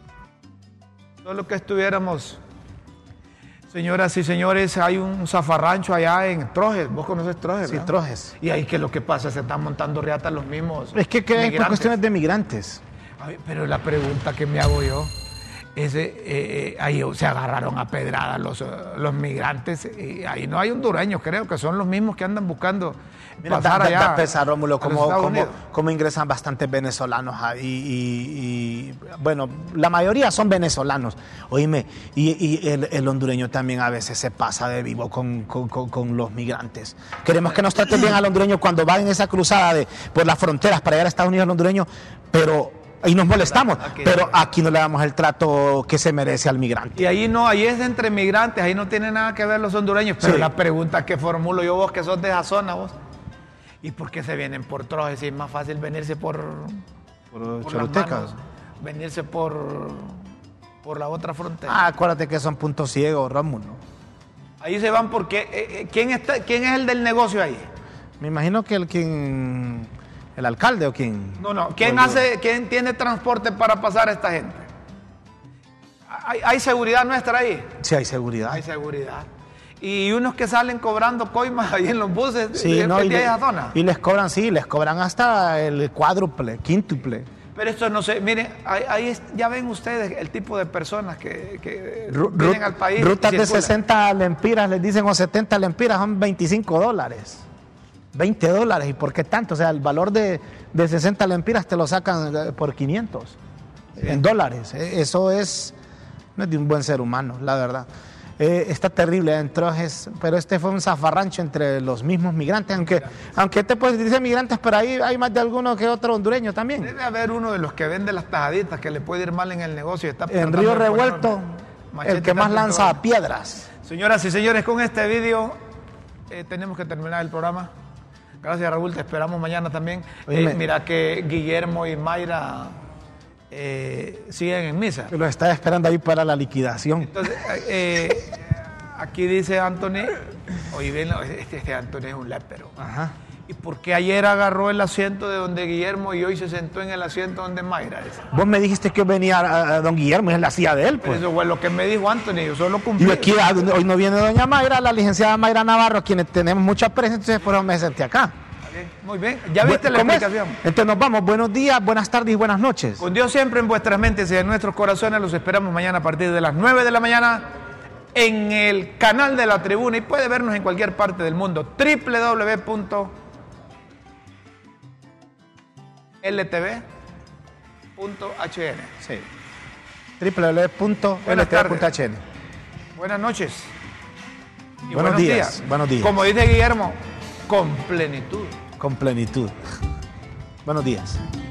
Solo que estuviéramos, señoras y señores, hay un zafarrancho allá en Trojes. ¿Vos conoces Trojes? Sí, ¿verdad? Trojes. Y ahí que lo que pasa, se están montando riatas los mismos. Es que, que es por cuestiones de migrantes. Ay, pero la pregunta que me hago yo. Ese, eh, eh, ahí se agarraron a pedradas los, los migrantes, y ahí no hay hondureños, creo que son los mismos que andan buscando Mira, pasar da, allá. Da pesar, Rómulo, como, como, como ingresan bastantes venezolanos ahí, y, y bueno, la mayoría son venezolanos, oíme, y, y el, el hondureño también a veces se pasa de vivo con, con, con, con los migrantes. Queremos que nos traten bien al hondureño cuando va en esa cruzada de, por las fronteras para llegar a Estados Unidos al hondureño, pero... y nos molestamos, aquí, pero aquí no le damos el trato que se merece al migrante. Y ahí no, ahí es entre migrantes, ahí no tiene nada que ver los hondureños, pero sí. La pregunta que formulo yo, vos que sos de esa zona, vos, ¿y por qué se vienen por Trojes? Si es más fácil venirse por, por, por Choluteca, venirse por, por la otra frontera. Ah, acuérdate que son puntos ciegos, Rómulo. Ahí se van porque, eh, ¿quién, está, ¿quién es el del negocio ahí? Me imagino que el quien... ¿El alcalde o quién? No, no. ¿Quién hace, quién tiene transporte para pasar a esta gente? ¿Hay, ¿Hay seguridad nuestra ahí? Sí, hay seguridad. Hay seguridad. Y unos que salen cobrando coimas ahí en los buses, sí, de, no, de y, le, esa zona. Y les cobran, sí, les cobran hasta el cuádruple, quíntuple. Pero esto no sé, miren, ahí, ahí ya ven ustedes el tipo de personas que, que Ru vienen al país. Rutas de sesenta lempiras, les dicen, o setenta lempiras, son veinticinco dólares. veinte dólares, ¿y por qué tanto? O sea, el valor de, de sesenta lempiras te lo sacan por quinientos, sí. En dólares. Eso es, no es de un buen ser humano, la verdad. Eh, está terrible en Trojes, pero este fue un zafarrancho entre los mismos migrantes, aunque, aunque te puedes decir migrantes, pero ahí hay más de alguno que otro hondureño también. Debe haber uno de los que vende las tajaditas que le puede ir mal en el negocio. Y está en Río Revuelto, el que más lanza todo. piedras. Señoras y señores, con este vídeo eh, tenemos que terminar el programa. Gracias, Raúl, te esperamos mañana también. Eh, mira que Guillermo y Mayra eh, siguen en misa. Lo está esperando ahí para la liquidación. Entonces, eh, aquí dice Anthony, oye, bien, este, este Anthony es un lépero. Ajá. ¿Y por qué ayer agarró el asiento de donde Guillermo y hoy se sentó en el asiento donde Mayra? Vos me dijiste que venía a, a don Guillermo y él la hacía de él, pues. Pero eso fue lo que me dijo Anthony, yo solo cumplí. Y aquí hoy no viene doña Mayra, la licenciada Mayra Navarro, quienes tenemos mucha presencia, entonces por eso me senté acá. Muy bien, ya viste la explicación. Es? Entonces nos vamos, buenos días, buenas tardes y buenas noches. Con Dios siempre en vuestras mentes y en nuestros corazones, los esperamos mañana a partir de las nueve de la mañana en el canal de la Tribuna y puede vernos en cualquier parte del mundo, doble u doble u doble u punto l t v punto h n. Sí. doble u doble u doble u punto l t v punto h n. Buenas noches. Y buenos, buenos días, días. Buenos días. Como dice Guillermo, con plenitud. Con plenitud. Buenos días.